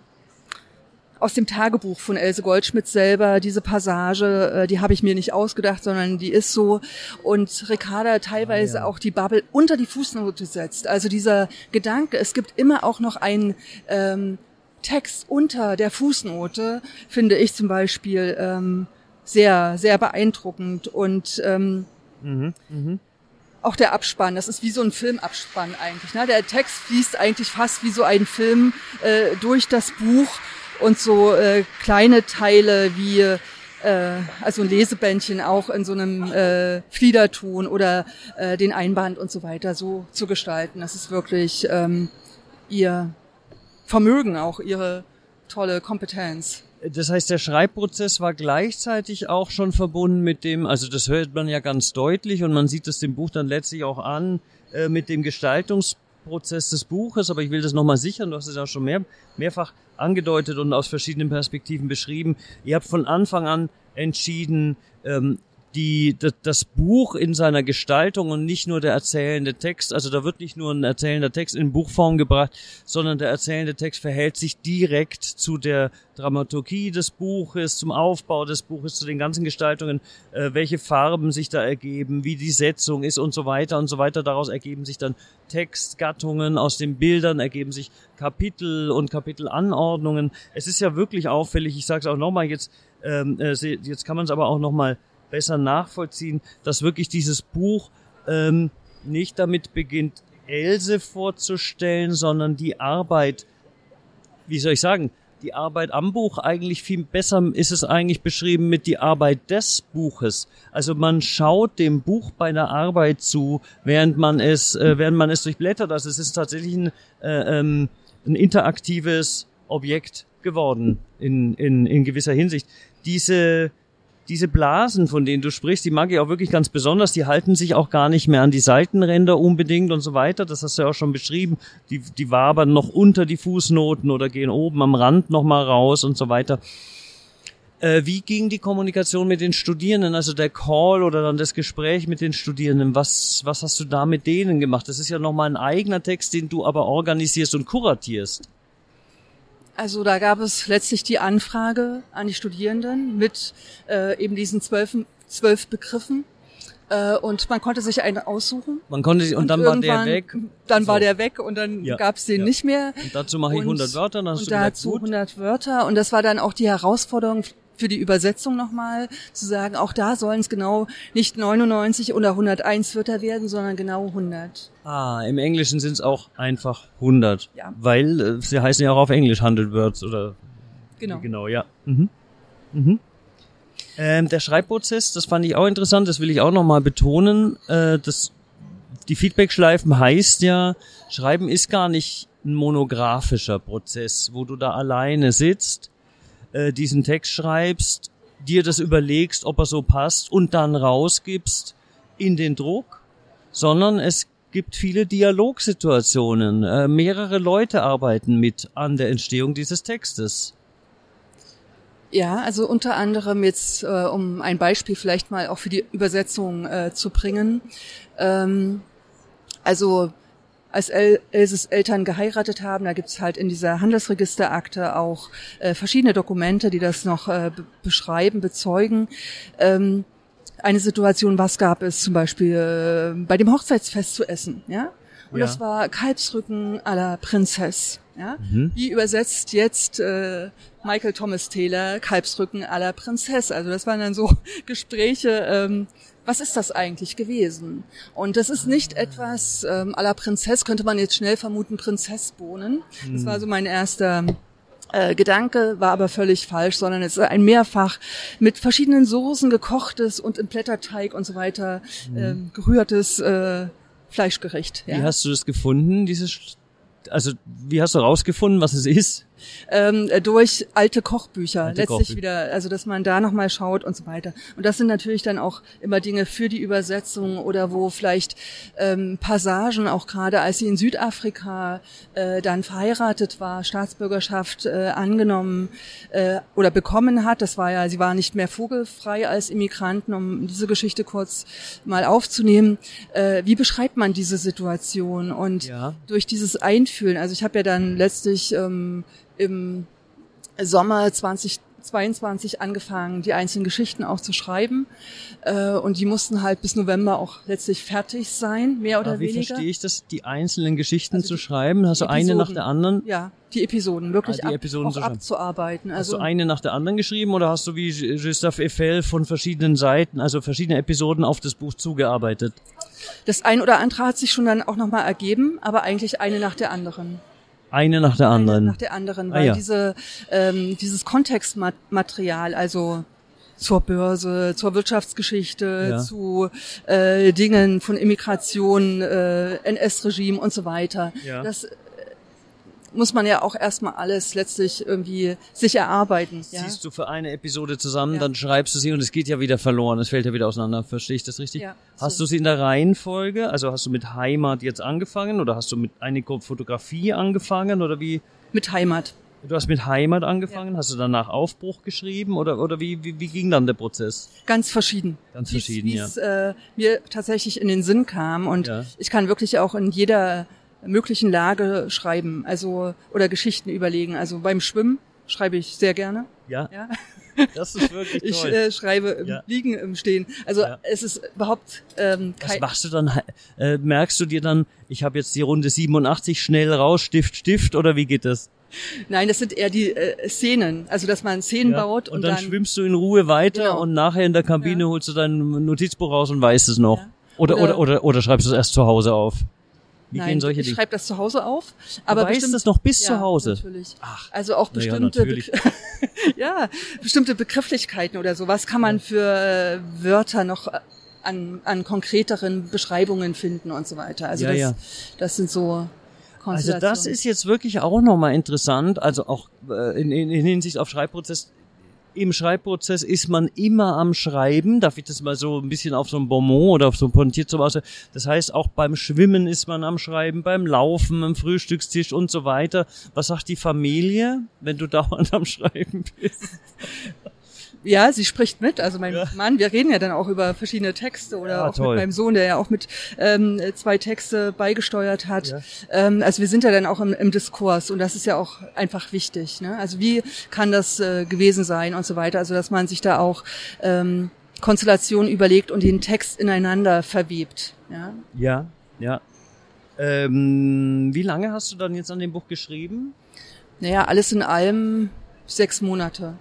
aus dem Tagebuch von Else Goldschmidt selber, diese Passage, äh, die habe ich mir nicht ausgedacht, sondern die ist so. Und Ricarda teilweise Ah, ja. auch die Bubble unter die Fußnote setzt. Also dieser Gedanke, es gibt immer auch noch einen ähm, Text unter der Fußnote, finde ich zum Beispiel ähm, sehr, sehr beeindruckend. Und ähm, Mhm. Mhm. auch der Abspann, das ist wie so ein Filmabspann eigentlich. Ne? Der Text fließt eigentlich fast wie so ein Film äh, durch das Buch und so äh, kleine Teile wie äh, also ein Lesebändchen auch in so einem äh, Fliederton oder äh, den Einband und so weiter so zu gestalten. Das ist wirklich ähm, ihr Vermögen, auch ihre tolle Kompetenz. Das heißt, der Schreibprozess war gleichzeitig auch schon verbunden mit dem, also das hört man ja ganz deutlich und man sieht es dem Buch dann letztlich auch an, äh, mit dem Gestaltungsprozess des Buches, aber ich will das nochmal sichern, du hast es ja schon mehr, mehrfach angedeutet und aus verschiedenen Perspektiven beschrieben. Ihr habt von Anfang an entschieden, ähm, die das, das Buch in seiner Gestaltung und nicht nur der erzählende Text, also da wird nicht nur ein erzählender Text in Buchform gebracht, sondern der erzählende Text verhält sich direkt zu der Dramaturgie des Buches, zum Aufbau des Buches, zu den ganzen Gestaltungen, äh, welche Farben sich da ergeben, wie die Setzung ist und so weiter und so weiter. Daraus ergeben sich dann Textgattungen, aus den Bildern ergeben sich Kapitel und Kapitelanordnungen. Es ist ja wirklich auffällig, ich sage es auch nochmal, jetzt, ähm, äh, jetzt kann man es aber auch nochmal besser nachvollziehen, dass wirklich dieses Buch ähm, nicht damit beginnt, Else vorzustellen, sondern die Arbeit, wie soll ich sagen, die Arbeit am Buch eigentlich viel besser ist es eigentlich beschrieben mit die Arbeit des Buches. Also man schaut dem Buch bei der Arbeit zu, während man es, äh, während man es durchblättert. Also es ist tatsächlich ein, äh, ähm, ein interaktives Objekt geworden in, in, in gewisser Hinsicht. Diese Diese Blasen, von denen du sprichst, die mag ich auch wirklich ganz besonders. Die halten sich auch gar nicht mehr an die Seitenränder unbedingt und so weiter. Das hast du ja auch schon beschrieben. Die, die wabern noch unter die Fußnoten oder gehen oben am Rand nochmal raus und so weiter. Äh, wie ging die Kommunikation mit den Studierenden? Also der Call oder dann das Gespräch mit den Studierenden. Was, was hast du da mit denen gemacht? Das ist ja nochmal ein eigener Text, den du aber organisierst und kuratierst. Also da gab es letztlich die Anfrage an die Studierenden mit äh, eben diesen zwölf, zwölf Begriffen äh, und man konnte sich einen aussuchen. Man konnte sich und, und dann war der weg. Dann so. war der weg und dann ja, gab es den ja. nicht mehr. Und dazu mache ich hundert Wörter. Dann hast und du gesagt, dazu gut. hundert Wörter und das war dann auch die Herausforderung für die Übersetzung nochmal, zu sagen, auch da sollen es genau nicht neunundneunzig oder hunderteins Wörter werden, sondern genau hundert. Ah, im Englischen sind es auch einfach hundert. Ja. Weil äh, sie heißen ja auch auf Englisch hundert Words oder Genau. Genau, ja. Mhm. Mhm. Ähm, der Schreibprozess, das fand ich auch interessant, das will ich auch nochmal betonen. Äh, das, die Feedbackschleifen heißt ja, Schreiben ist gar nicht ein monographischer Prozess, wo du da alleine sitzt, äh, diesen Text schreibst, dir das überlegst, ob er so passt und dann rausgibst in den Druck, sondern es gibt viele Dialogsituationen. Äh, mehrere Leute arbeiten mit an der Entstehung dieses Textes. Ja, also unter anderem jetzt, äh, um ein Beispiel vielleicht mal auch für die Übersetzung äh, zu bringen. Ähm, also als El- Elses Eltern geheiratet haben, da gibt's halt in dieser Handelsregisterakte auch äh, verschiedene Dokumente, die das noch äh, be- beschreiben, bezeugen. Ähm, eine Situation, was gab es zum Beispiel äh, bei dem Hochzeitsfest zu essen, ja? Und Ja. das war Kalbsrücken à la Prinzess, ja? Mhm. Wie übersetzt jetzt äh, Michael Thomas Taylor Kalbsrücken à la Prinzess? Also das waren dann so Gespräche, ähm, was ist das eigentlich gewesen? Und das ist nicht etwas ähm, à la Prinzess, könnte man jetzt schnell vermuten, Prinzessbohnen. Mhm. Das war so mein erster äh, Gedanke, war aber völlig falsch, sondern es ist ein mehrfach mit verschiedenen Soßen gekochtes und im Blätterteig und so weiter mhm. äh, gerührtes äh, Fleischgericht. Ja. Wie hast du das gefunden, dieses, also wie hast du rausgefunden, was es ist? Ähm, durch alte Kochbücher, Alte letztlich Kochbücher. wieder, also dass man da nochmal schaut und so weiter. Und das sind natürlich dann auch immer Dinge für die Übersetzung oder wo vielleicht ähm, Passagen, auch gerade als sie in Südafrika äh, dann verheiratet war, Staatsbürgerschaft äh, angenommen äh, oder bekommen hat. Das war ja, sie war nicht mehr vogelfrei als Immigranten, um diese Geschichte kurz mal aufzunehmen. Äh, wie beschreibt man diese Situation? Und Ja. durch dieses Einfühlen, also ich habe ja dann letztlich ähm, im Sommer zweitausendzweiundzwanzig angefangen, die einzelnen Geschichten auch zu schreiben. Äh, und die mussten halt bis November auch letztlich fertig sein, mehr oder Aber wie weniger. verstehe ich das, die einzelnen Geschichten Also zu die- schreiben? Hast du eine Episoden. nach der anderen? Ja, die Episoden wirklich Ah, die ab, Episoden auch zu schreiben. abzuarbeiten. Hast Also du eine nach der anderen geschrieben oder hast du wie Gustave Eiffel von verschiedenen Seiten, also verschiedene Episoden auf das Buch zugearbeitet? das ein oder andere hat sich schon dann auch nochmal ergeben, aber eigentlich eine nach der anderen. Eine nach der anderen. Eine nach der anderen, Ah, weil ja. diese ähm, dieses Kontextmaterial, also zur Börse, zur Wirtschaftsgeschichte, Ja. zu äh, Dingen von Immigration, äh, N S-Regime und so weiter. Ja. Das muss man ja auch erstmal alles letztlich irgendwie sich erarbeiten. Ja? Ziehst du für eine Episode zusammen, Ja. dann schreibst du sie und es geht ja wieder verloren, es fällt ja wieder auseinander. Verstehe ich das richtig? Ja, Hast so. du sie in der Reihenfolge, also hast du mit Heimat jetzt angefangen oder hast du mit einiger Fotografie angefangen oder wie? Mit Heimat. Du hast mit Heimat angefangen, hast du danach Aufbruch geschrieben oder oder wie, wie wie ging dann der Prozess? Ganz verschieden. Ganz Wie's- verschieden, wie's, äh, mir tatsächlich in den Sinn kam und Ja. ich kann wirklich auch in jeder möglichen Lage schreiben, also oder Geschichten überlegen. Also beim Schwimmen schreibe ich sehr gerne. Ja, Ja. das ist wirklich Ich toll. äh, schreibe im Ja. Liegen, im Stehen. Also Ja. es ist überhaupt ähm, Was kein. machst du dann? Äh, merkst du dir dann, ich habe jetzt die Runde siebenundachtzig, schnell raus, Stift, Stift oder wie geht das? Nein, das sind eher die äh, Szenen. Also dass man Szenen Ja, baut und, und, dann, dann schwimmst du in Ruhe weiter Genau. und nachher in der Kabine Ja. holst du dein Notizbuch raus und weißt es noch. Ja. Oder, oder, Oder- oder, oder schreibst du es erst zu Hause auf? Wie Nein, gehen solche ich Dinge? schreibe das zu Hause auf. Aber weißt bestimmt, das noch bis ja, zu Hause? Natürlich. Ach, also auch na ja, bestimmte, natürlich. Be- ja, bestimmte Begrifflichkeiten oder so. Was kann man für äh, Wörter noch an, an konkreteren Beschreibungen finden und so weiter. Also Ja, das, ja. das sind so Also Konstellationen. das ist jetzt wirklich auch nochmal interessant, also auch äh, in, in, in Hinsicht auf Schreibprozess. Im Schreibprozess ist man immer am Schreiben, darf ich das mal so ein bisschen auf so ein Bonmot oder auf so ein Pontier zum Ausdruck. Das heißt, auch beim Schwimmen ist man am Schreiben, beim Laufen, am Frühstückstisch und so weiter. Was sagt die Familie, wenn du dauernd am Schreiben bist? Ja, sie spricht mit. Also mein Ja. Mann, wir reden ja dann auch über verschiedene Texte oder Ja, auch toll. mit meinem Sohn, der ja auch mit ähm, zwei Texte beigesteuert hat. Ja. Ähm, also wir sind ja dann auch im, im Diskurs und das ist ja auch einfach wichtig. Ne? Also wie kann das äh, gewesen sein und so weiter. Also dass man sich da auch ähm, Konstellationen überlegt und den Text ineinander verwebt. Ja. Ja, ja. Ähm, wie lange hast du dann jetzt an dem Buch geschrieben? Naja, alles in allem sechs Monate.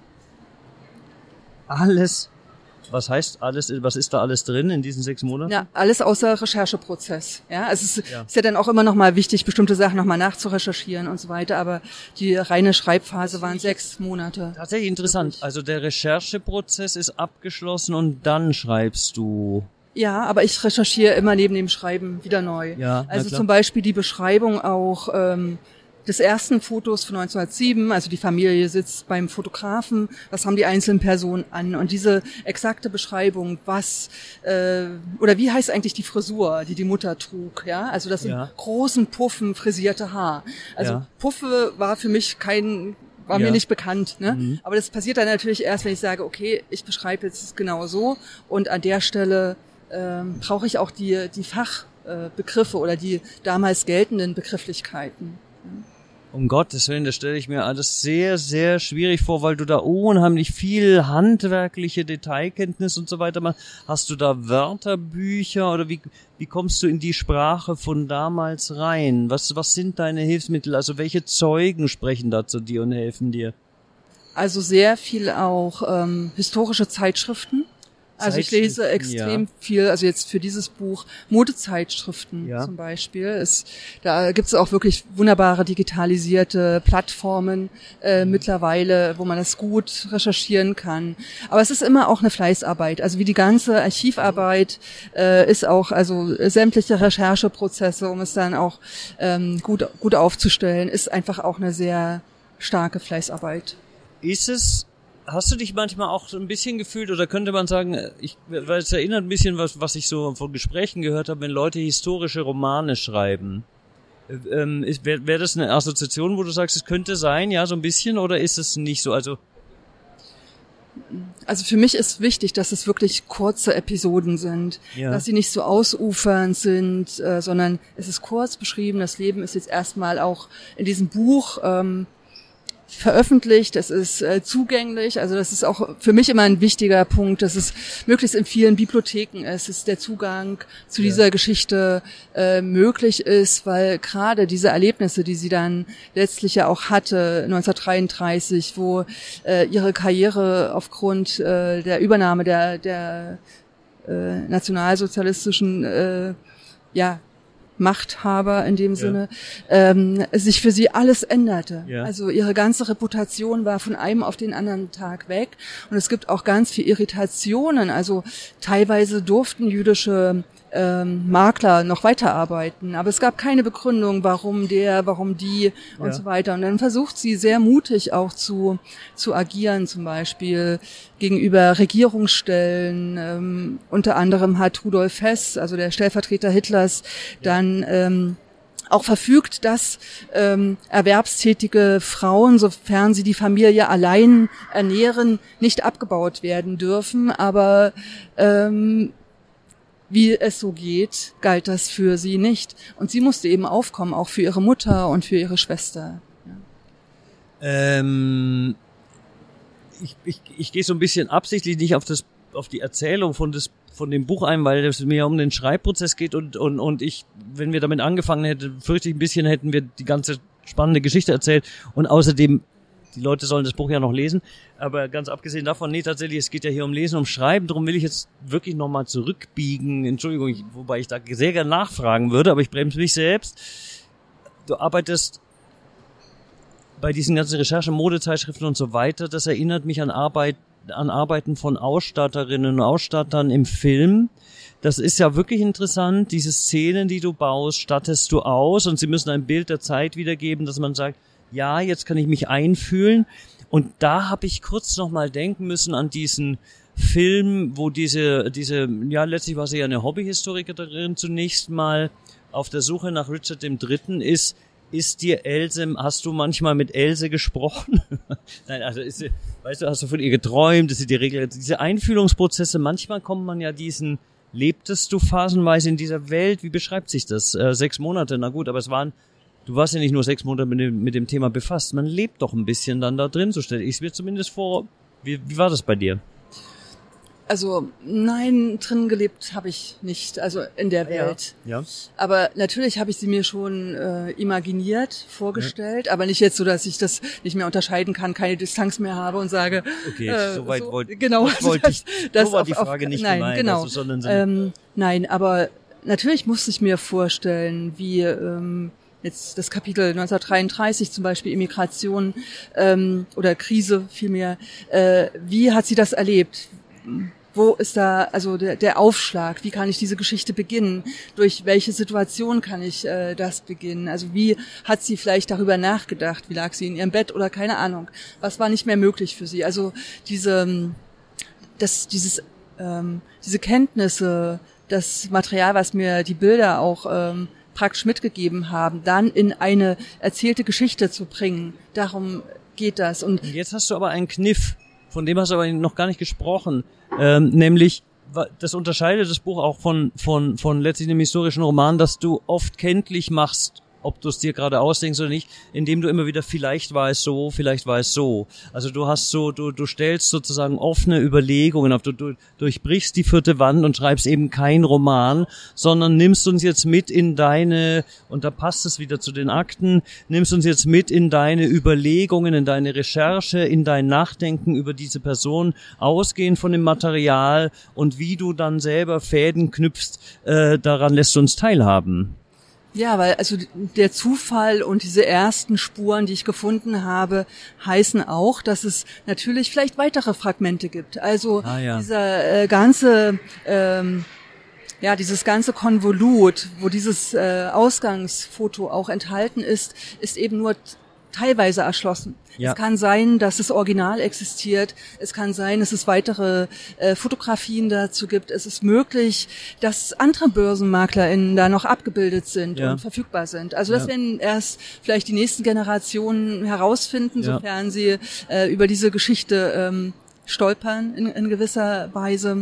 Alles. Was heißt alles? Was ist da alles drin in diesen sechs Monaten? Ja, alles außer Rechercheprozess. Ja, also es ist Ja. ja, ist ja dann auch immer noch mal wichtig, bestimmte Sachen noch mal nachzurecherchieren und so weiter. Aber die reine Schreibphase waren sechs Monate. Tatsächlich interessant. Wirklich. Also der Rechercheprozess ist abgeschlossen und dann schreibst du. Ja, aber ich recherchiere immer neben dem Schreiben wieder neu. Ja, na also klar. zum Beispiel die Beschreibung auch ähm, des ersten Fotos von neunzehnhundertsieben, also die Familie sitzt beim Fotografen, was haben die einzelnen Personen an und diese exakte Beschreibung, was äh, oder wie heißt eigentlich die Frisur, die die Mutter trug, ja, also das sind Ja. großen Puffen frisierte Haar. Also Ja. Puffe war für mich kein war Ja. mir nicht bekannt, ne? Mhm. Aber das passiert dann natürlich erst, wenn ich sage, okay, ich beschreibe jetzt genau so und an der Stelle ähm, brauche ich auch die die Fachbegriffe äh, Begriffe oder die damals geltenden Begrifflichkeiten. Um Gottes Willen, das stelle ich mir alles sehr, sehr schwierig vor, weil du da unheimlich viel handwerkliche Detailkenntnis und so weiter machst. Hast du da Wörterbücher oder wie, wie kommst du in die Sprache von damals rein? Was, was sind deine Hilfsmittel? Also welche Zeugen sprechen da zu dir und helfen dir? Also sehr viel auch ähm, historische Zeitschriften. Also ich lese Zeitschriften, extrem ja. viel, also jetzt für dieses Buch Modezeitschriften Ja. zum Beispiel. Es, da gibt es auch wirklich wunderbare digitalisierte Plattformen äh, Mhm. mittlerweile, wo man das gut recherchieren kann. Aber es ist immer auch eine Fleißarbeit. Also wie die ganze Archivarbeit äh, ist auch, also sämtliche Rechercheprozesse, um es dann auch ähm, gut, gut aufzustellen, ist einfach auch eine sehr starke Fleißarbeit. Ist es, hast du dich manchmal auch so ein bisschen gefühlt oder könnte man sagen, ich, weil es erinnert ein bisschen was, was ich so von Gesprächen gehört habe, wenn Leute historische Romane schreiben. Ähm, Wäre wär das eine Assoziation, wo du sagst, es könnte sein, ja, so ein bisschen, oder ist es nicht so? Also, Also für mich ist wichtig, dass es wirklich kurze Episoden sind, Ja. dass sie nicht so ausufernd sind, äh, sondern es ist kurz beschrieben. Das Leben ist jetzt erstmal auch in diesem Buch ähm, veröffentlicht, es ist äh, zugänglich, also das ist auch für mich immer ein wichtiger Punkt, dass es möglichst in vielen Bibliotheken ist, dass der Zugang zu Ja. dieser Geschichte äh, möglich ist, weil gerade diese Erlebnisse, die sie dann letztlich ja auch hatte, neunzehnhundertdreiunddreißig, wo äh, ihre Karriere aufgrund äh, der Übernahme der, der äh, nationalsozialistischen äh, ja, Machthaber in dem Ja. Sinne, ähm, sich für sie alles änderte. Ja. Also ihre ganze Reputation war von einem auf den anderen Tag weg und es gibt auch ganz viel Irritationen. Also teilweise durften jüdische ähm, Makler noch weiterarbeiten. Aber es gab keine Begründung, warum der, warum die und Ja. so weiter. Und dann versucht sie sehr mutig auch zu zu agieren, zum Beispiel gegenüber Regierungsstellen. Ähm, unter anderem hat Rudolf Hess, also der Stellvertreter Hitlers, dann ähm, auch verfügt, dass ähm, erwerbstätige Frauen, sofern sie die Familie allein ernähren, nicht abgebaut werden dürfen. Aber ähm, wie es so geht, galt das für sie nicht. Und sie musste eben aufkommen, auch für ihre Mutter und für ihre Schwester. Ja. Ähm, ich, ich, ich gehe so ein bisschen absichtlich nicht auf das, auf die Erzählung von des von dem Buch ein, weil es mir um den Schreibprozess geht und und und ich, wenn wir damit angefangen hätten, fürchte ich ein bisschen, hätten wir die ganze spannende Geschichte erzählt und außerdem, die Leute sollen das Buch ja noch lesen, aber ganz abgesehen davon, nee, tatsächlich, es geht ja hier um Lesen, um Schreiben, darum will ich jetzt wirklich nochmal zurückbiegen, Entschuldigung, ich, wobei ich da sehr gerne nachfragen würde, aber ich bremse mich selbst. Du arbeitest bei diesen ganzen Recherchen, Modezeitschriften und so weiter, das erinnert mich an Arbeit an Arbeiten von Ausstatterinnen und Ausstattern im Film. Das ist ja wirklich interessant. Diese Szenen, die du baust, stattest du aus und sie müssen ein Bild der Zeit wiedergeben, dass man sagt, ja, jetzt kann ich mich einfühlen. Und da habe ich kurz noch mal denken müssen an diesen Film, wo diese, diese, ja, letztlich war sie ja eine Hobbyhistorikerin zunächst mal auf der Suche nach Richard dem Dritten ist, Ist dir Else, hast du manchmal mit Else gesprochen? Nein, also ist sie, weißt du, hast du von ihr geträumt, ist sie die Regel, diese Einfühlungsprozesse, manchmal kommt man ja diesen, lebtest du phasenweise in dieser Welt, wie beschreibt sich das? Äh, sechs Monate, na gut, aber es waren, du warst ja nicht nur sechs Monate mit dem, mit dem Thema befasst, man lebt doch ein bisschen dann da drin, so stelle ich es mir zumindest vor. Wie, wie war das bei dir? Also nein, drin gelebt habe ich nicht, also in der Welt. Ja. Aber natürlich habe ich sie mir schon äh, imaginiert, vorgestellt, ja. Aber nicht jetzt so, dass ich das nicht mehr unterscheiden kann, keine Distanz mehr habe und sage, okay, äh, so weit so, wollte genau, das wollte ich, das so war auf, die Frage auf, nicht nein, gemeint, genau. also, sondern so ähm, nein, aber natürlich musste ich mir vorstellen, wie ähm, jetzt das Kapitel neunzehnhundertdreiunddreißig zum Beispiel, Immigration ähm, oder Krise vielmehr, äh, wie hat sie das erlebt? Wo ist da also der, der Aufschlag? Wie kann ich diese Geschichte beginnen? Durch welche Situation kann ich äh, das beginnen? Also wie hat sie vielleicht darüber nachgedacht? Wie lag sie in ihrem Bett oder keine Ahnung? Was war nicht mehr möglich für sie? Also diese, das, dieses, ähm, diese Kenntnisse, das Material, was mir die Bilder auch ähm, praktisch mitgegeben haben, dann in eine erzählte Geschichte zu bringen. Darum geht das. Und jetzt hast du aber einen Kniff, von dem hast du aber noch gar nicht gesprochen. Ähm, nämlich, das unterscheidet das Buch auch von, von, von letztlich einem historischen Roman, dass du oft kenntlich machst, ob du es dir gerade ausdenkst oder nicht, indem du immer wieder, vielleicht war es so, vielleicht war es so. Also du hast so, du, du stellst sozusagen offene Überlegungen auf, du, du durchbrichst die vierte Wand und schreibst eben kein Roman, sondern nimmst uns jetzt mit in deine, und da passt es wieder zu den Akten, nimmst uns jetzt mit in deine Überlegungen, in deine Recherche, in dein Nachdenken über diese Person, ausgehend von dem Material und wie du dann selber Fäden knüpfst, äh, daran lässt du uns teilhaben. Ja, weil also der Zufall und diese ersten Spuren, die ich gefunden habe, heißen auch, dass es natürlich vielleicht weitere Fragmente gibt. Also ah, ja. dieser äh, ganze, ähm, ja, dieses ganze Konvolut, wo dieses äh, Ausgangsfoto auch enthalten ist, ist eben nur t- teilweise erschlossen. Ja. Es kann sein, dass das Original existiert. Es kann sein, dass es weitere äh, Fotografien dazu gibt. Es ist möglich, dass andere BörsenmaklerInnen da noch abgebildet sind ja. und verfügbar sind. Also das ja. werden erst vielleicht die nächsten Generationen herausfinden, ja. sofern sie äh, über diese Geschichte ähm, stolpern in, in gewisser Weise.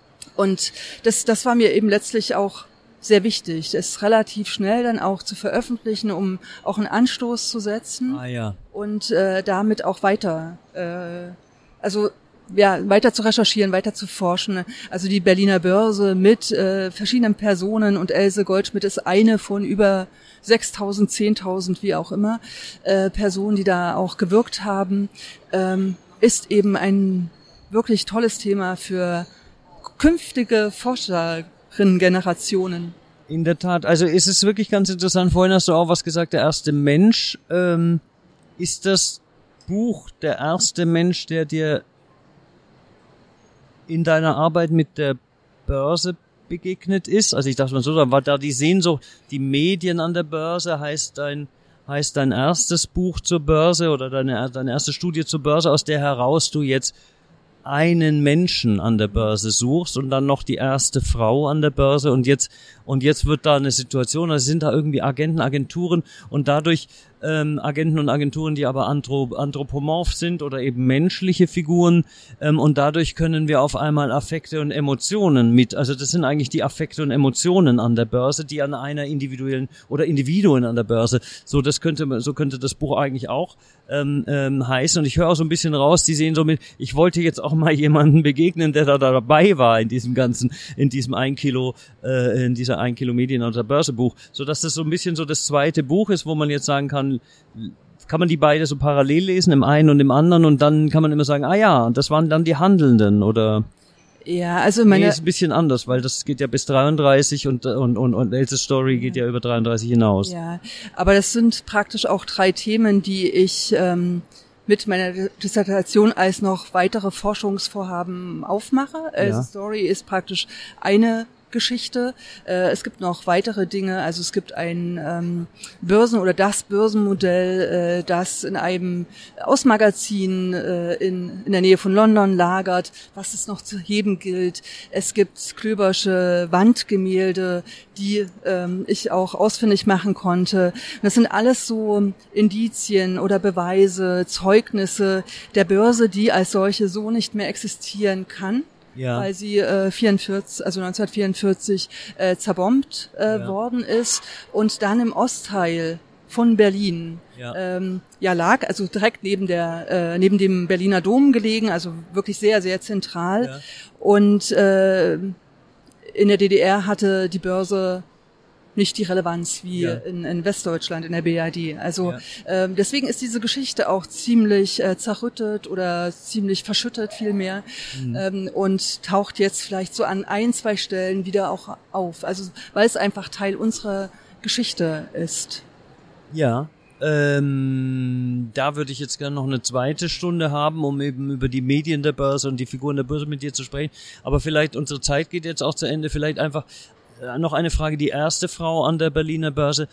Und das, das war mir eben letztlich auch sehr wichtig, es relativ schnell dann auch zu veröffentlichen, um auch einen Anstoß zu setzen ah, ja. und äh, damit auch weiter, äh, also ja, weiter zu recherchieren, weiter zu forschen. Also die Berliner Börse mit äh, verschiedenen Personen und Else Goldschmidt ist eine von über sechstausend, zehntausend, wie auch immer, äh, Personen, die da auch gewirkt haben, ähm, ist eben ein wirklich tolles Thema für künftige Forscher. Generationen. In der Tat, also ist es wirklich ganz interessant, vorhin hast du auch was gesagt, der erste Mensch, ähm, ist das Buch der erste Mensch, der dir in deiner Arbeit mit der Börse begegnet ist. Also ich dachte mal so, da war da die Sehnsucht, die Medien an der Börse heißt dein heißt dein erstes Buch zur Börse oder deine deine erste Studie zur Börse, aus der heraus du jetzt einen Menschen an der Börse suchst und dann noch die erste Frau an der Börse und jetzt und jetzt wird da eine Situation, also sind da irgendwie Agenten, Agenturen und dadurch ähm, Agenten und Agenturen, die aber anthrop- anthropomorph sind oder eben menschliche Figuren ähm, und dadurch können wir auf einmal Affekte und Emotionen mit, also das sind eigentlich die Affekte und Emotionen an der Börse, die an einer individuellen oder Individuen an der Börse, so das könnte so könnte das Buch eigentlich auch ähm, ähm, heißen und ich höre auch so ein bisschen raus, die sehen so mit, ich wollte jetzt auch mal jemanden begegnen, der da dabei war in diesem ganzen, in diesem ein Kilo, äh, in dieser ein Kilo Medien an der Börse Buch, so dass das so ein bisschen so das zweite Buch ist, wo man jetzt sagen kann, kann man die beide so parallel lesen, im einen und im anderen und dann kann man immer sagen, ah ja, das waren dann die Handelnden oder ja, also meine nee, ist ein bisschen anders, weil das geht ja bis dreiunddreißig und und und, und Else's Story geht ja über dreiunddreißig hinaus. Ja, aber das sind praktisch auch drei Themen, die ich ähm, mit meiner Dissertation als noch weitere Forschungsvorhaben aufmache. Ja. Else's Story ist praktisch eine Geschichte. Äh, es gibt noch weitere Dinge, also es gibt ein ähm, Börsen- oder das Börsenmodell, äh, das in einem Außenmagazin äh, in, in der Nähe von London lagert, was es noch zu heben gilt. Es gibt Klöbersche Wandgemälde, die ähm, ich auch ausfindig machen konnte. Und das sind alles so Indizien oder Beweise, Zeugnisse der Börse, die als solche so nicht mehr existieren kann. Ja. Weil sie äh, vierundvierzig, also neunzehnhundertvierundvierzig äh, zerbombt äh, ja. worden ist und dann im Ostteil von Berlin ja. Ähm, ja lag, also direkt neben der äh, neben dem Berliner Dom gelegen, also wirklich sehr sehr zentral. Ja. Und äh, in der D D R hatte die Börse nicht die Relevanz wie ja. in, in Westdeutschland, in der B R D. Also ja. ähm, deswegen ist diese Geschichte auch ziemlich äh, zerrüttet oder ziemlich verschüttet vielmehr mhm. ähm, und taucht jetzt vielleicht so an ein, zwei Stellen wieder auch auf. Also weil es einfach Teil unserer Geschichte ist. Ja, ähm, da würde ich jetzt gerne noch eine zweite Stunde haben, um eben über die Medien der Börse und die Figuren der Börse mit dir zu sprechen. Aber vielleicht, unsere Zeit geht jetzt auch zu Ende, vielleicht einfach noch eine Frage, die erste Frau an der Berliner Börse.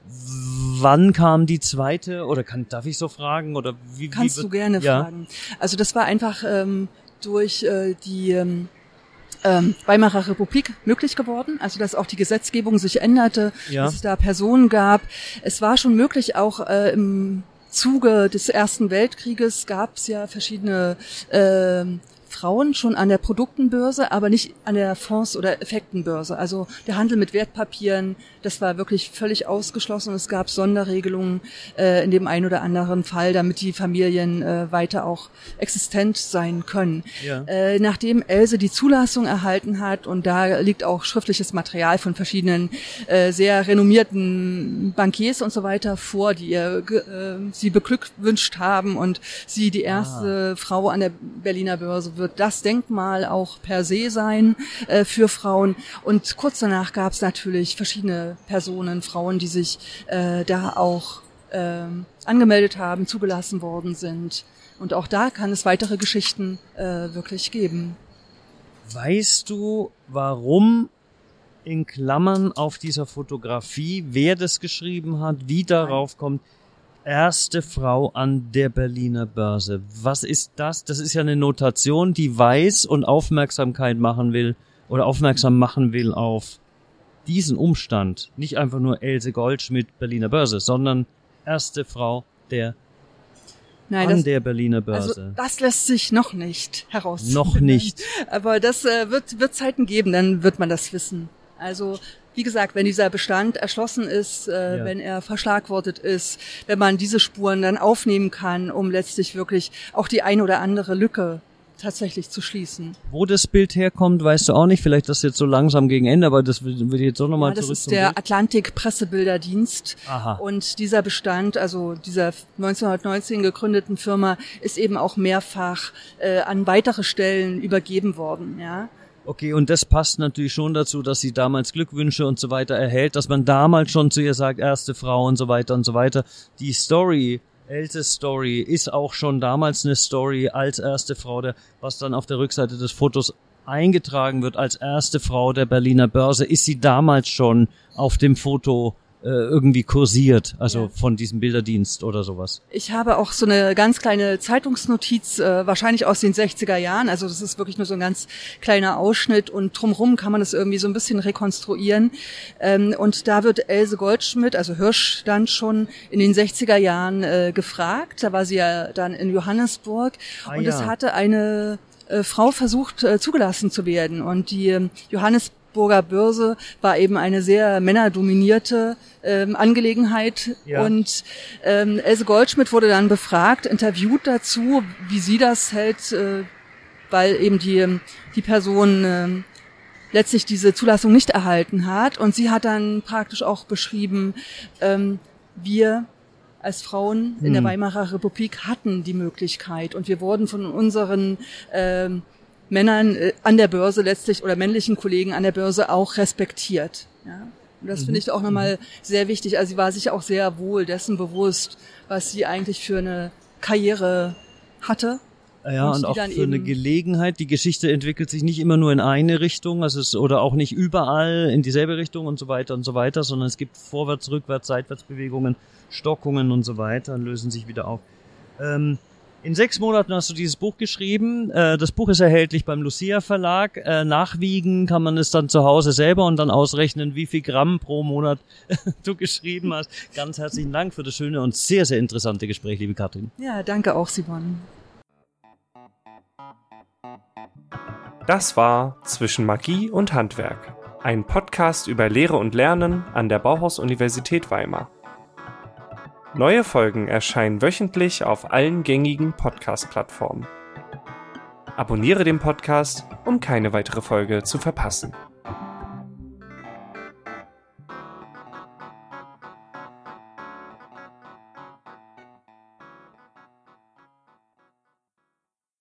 Wann kam die zweite? Oder kann, darf ich so fragen? Oder wie? Kannst wie, du gerne ja. fragen. Also das war einfach ähm, durch äh, die ähm, ähm, Weimarer Republik möglich geworden. Also dass auch die Gesetzgebung sich änderte, ja. dass es da Personen gab. Es war schon möglich, auch äh, im Zuge des Ersten Weltkrieges gab es ja verschiedene äh, Frauen schon an der Produktenbörse, aber nicht an der Fonds- oder Effektenbörse. Also der Handel mit Wertpapieren, das war wirklich völlig ausgeschlossen. Es gab Sonderregelungen äh, in dem einen oder anderen Fall, damit die Familien äh, weiter auch existent sein können. Ja. Äh, nachdem Else die Zulassung erhalten hat, und da liegt auch schriftliches Material von verschiedenen äh, sehr renommierten Bankiers und so weiter vor, die ihr, äh, sie beglückwünscht haben und sie die erste ah. Frau an der Berliner Börse wird das Denkmal auch per se sein äh, für Frauen. Und kurz danach gab es natürlich verschiedene Personen, Frauen, die sich äh, da auch äh, angemeldet haben, zugelassen worden sind. Und auch da kann es weitere Geschichten äh, wirklich geben. Weißt du, warum in Klammern auf dieser Fotografie, wer das geschrieben hat, wie darauf kommt, erste Frau an der Berliner Börse? Was ist das? Das ist ja eine Notation, die weiß und Aufmerksamkeit machen will oder aufmerksam machen will auf diesen Umstand. Nicht einfach nur Else Goldschmidt, Berliner Börse, sondern erste Frau der Nein, an das, der Berliner Börse. Also das lässt sich noch nicht herausfinden. Noch nicht. Aber das äh, wird, wird Zeiten geben, dann wird man das wissen. Also wie gesagt, wenn dieser Bestand erschlossen ist, äh, ja. wenn er verschlagwortet ist, wenn man diese Spuren dann aufnehmen kann, um letztlich wirklich auch die ein oder andere Lücke tatsächlich zu schließen. Wo das Bild herkommt, weißt du auch nicht. Vielleicht das jetzt so langsam gegen Ende, aber das will ich jetzt auch nochmal ja, zurück. Das ist der Atlantik Pressebilderdienst. Aha. Und dieser Bestand, also dieser neunzehnhundertneunzehn gegründeten Firma, ist eben auch mehrfach äh, an weitere Stellen übergeben worden, ja. Okay, und das passt natürlich schon dazu, dass sie damals Glückwünsche und so weiter erhält, dass man damals schon zu ihr sagt, erste Frau und so weiter und so weiter. Die Story, Else's Story, ist auch schon damals eine Story als erste Frau, der, was dann auf der Rückseite des Fotos eingetragen wird als erste Frau der Berliner Börse, ist sie damals schon auf dem Foto äh, irgendwie kursiert, also ja. von diesem Bilderdienst oder sowas. Ich habe auch so eine ganz kleine Zeitungsnotiz, äh, wahrscheinlich aus den sechziger Jahren, also das ist wirklich nur so ein ganz kleiner Ausschnitt und drumherum kann man das irgendwie so ein bisschen rekonstruieren. Ähm, und da wird Else Goldschmidt, also Hirsch, dann schon in den sechziger Jahren äh, gefragt, da war sie ja dann in Johannesburg ah, und ja. es hatte eine äh, Frau versucht, äh, zugelassen zu werden und die äh, Johannesburger Börse war eben eine sehr männerdominierte ähm, Angelegenheit ja. und ähm, Else Goldschmidt wurde dann befragt, interviewt dazu, wie sie das hält, äh, weil eben die die Person äh, letztlich diese Zulassung nicht erhalten hat und sie hat dann praktisch auch beschrieben, ähm, wir als Frauen in hm. der Weimarer Republik hatten die Möglichkeit und wir wurden von unseren ähm, Männern äh, an der Börse letztlich oder männlichen Kollegen an der Börse auch respektiert. Ja? Und das mhm. finde ich auch nochmal sehr wichtig. Also sie war sich auch sehr wohl dessen bewusst, was sie eigentlich für eine Karriere hatte. Ja, und, und auch für eine Gelegenheit. Die Geschichte entwickelt sich nicht immer nur in eine Richtung, also es, oder auch nicht überall in dieselbe Richtung und so weiter und so weiter, sondern es gibt Vorwärts-, Rückwärts-, Seitwärtsbewegungen, Stockungen und so weiter, lösen sich wieder auf. Ähm, In sechs Monaten hast du dieses Buch geschrieben. Das Buch ist erhältlich beim Lucia Verlag. Nachwiegen kann man es dann zu Hause selber und dann ausrechnen, wie viel Gramm pro Monat du geschrieben hast. Ganz herzlichen Dank für das schöne und sehr, sehr interessante Gespräch, liebe Katrin. Ja, danke auch, Simon. Das war Zwischen Magie und Handwerk, ein Podcast über Lehre und Lernen an der Bauhaus-Universität Weimar. Neue Folgen erscheinen wöchentlich auf allen gängigen Podcast-Plattformen. Abonniere den Podcast, um keine weitere Folge zu verpassen.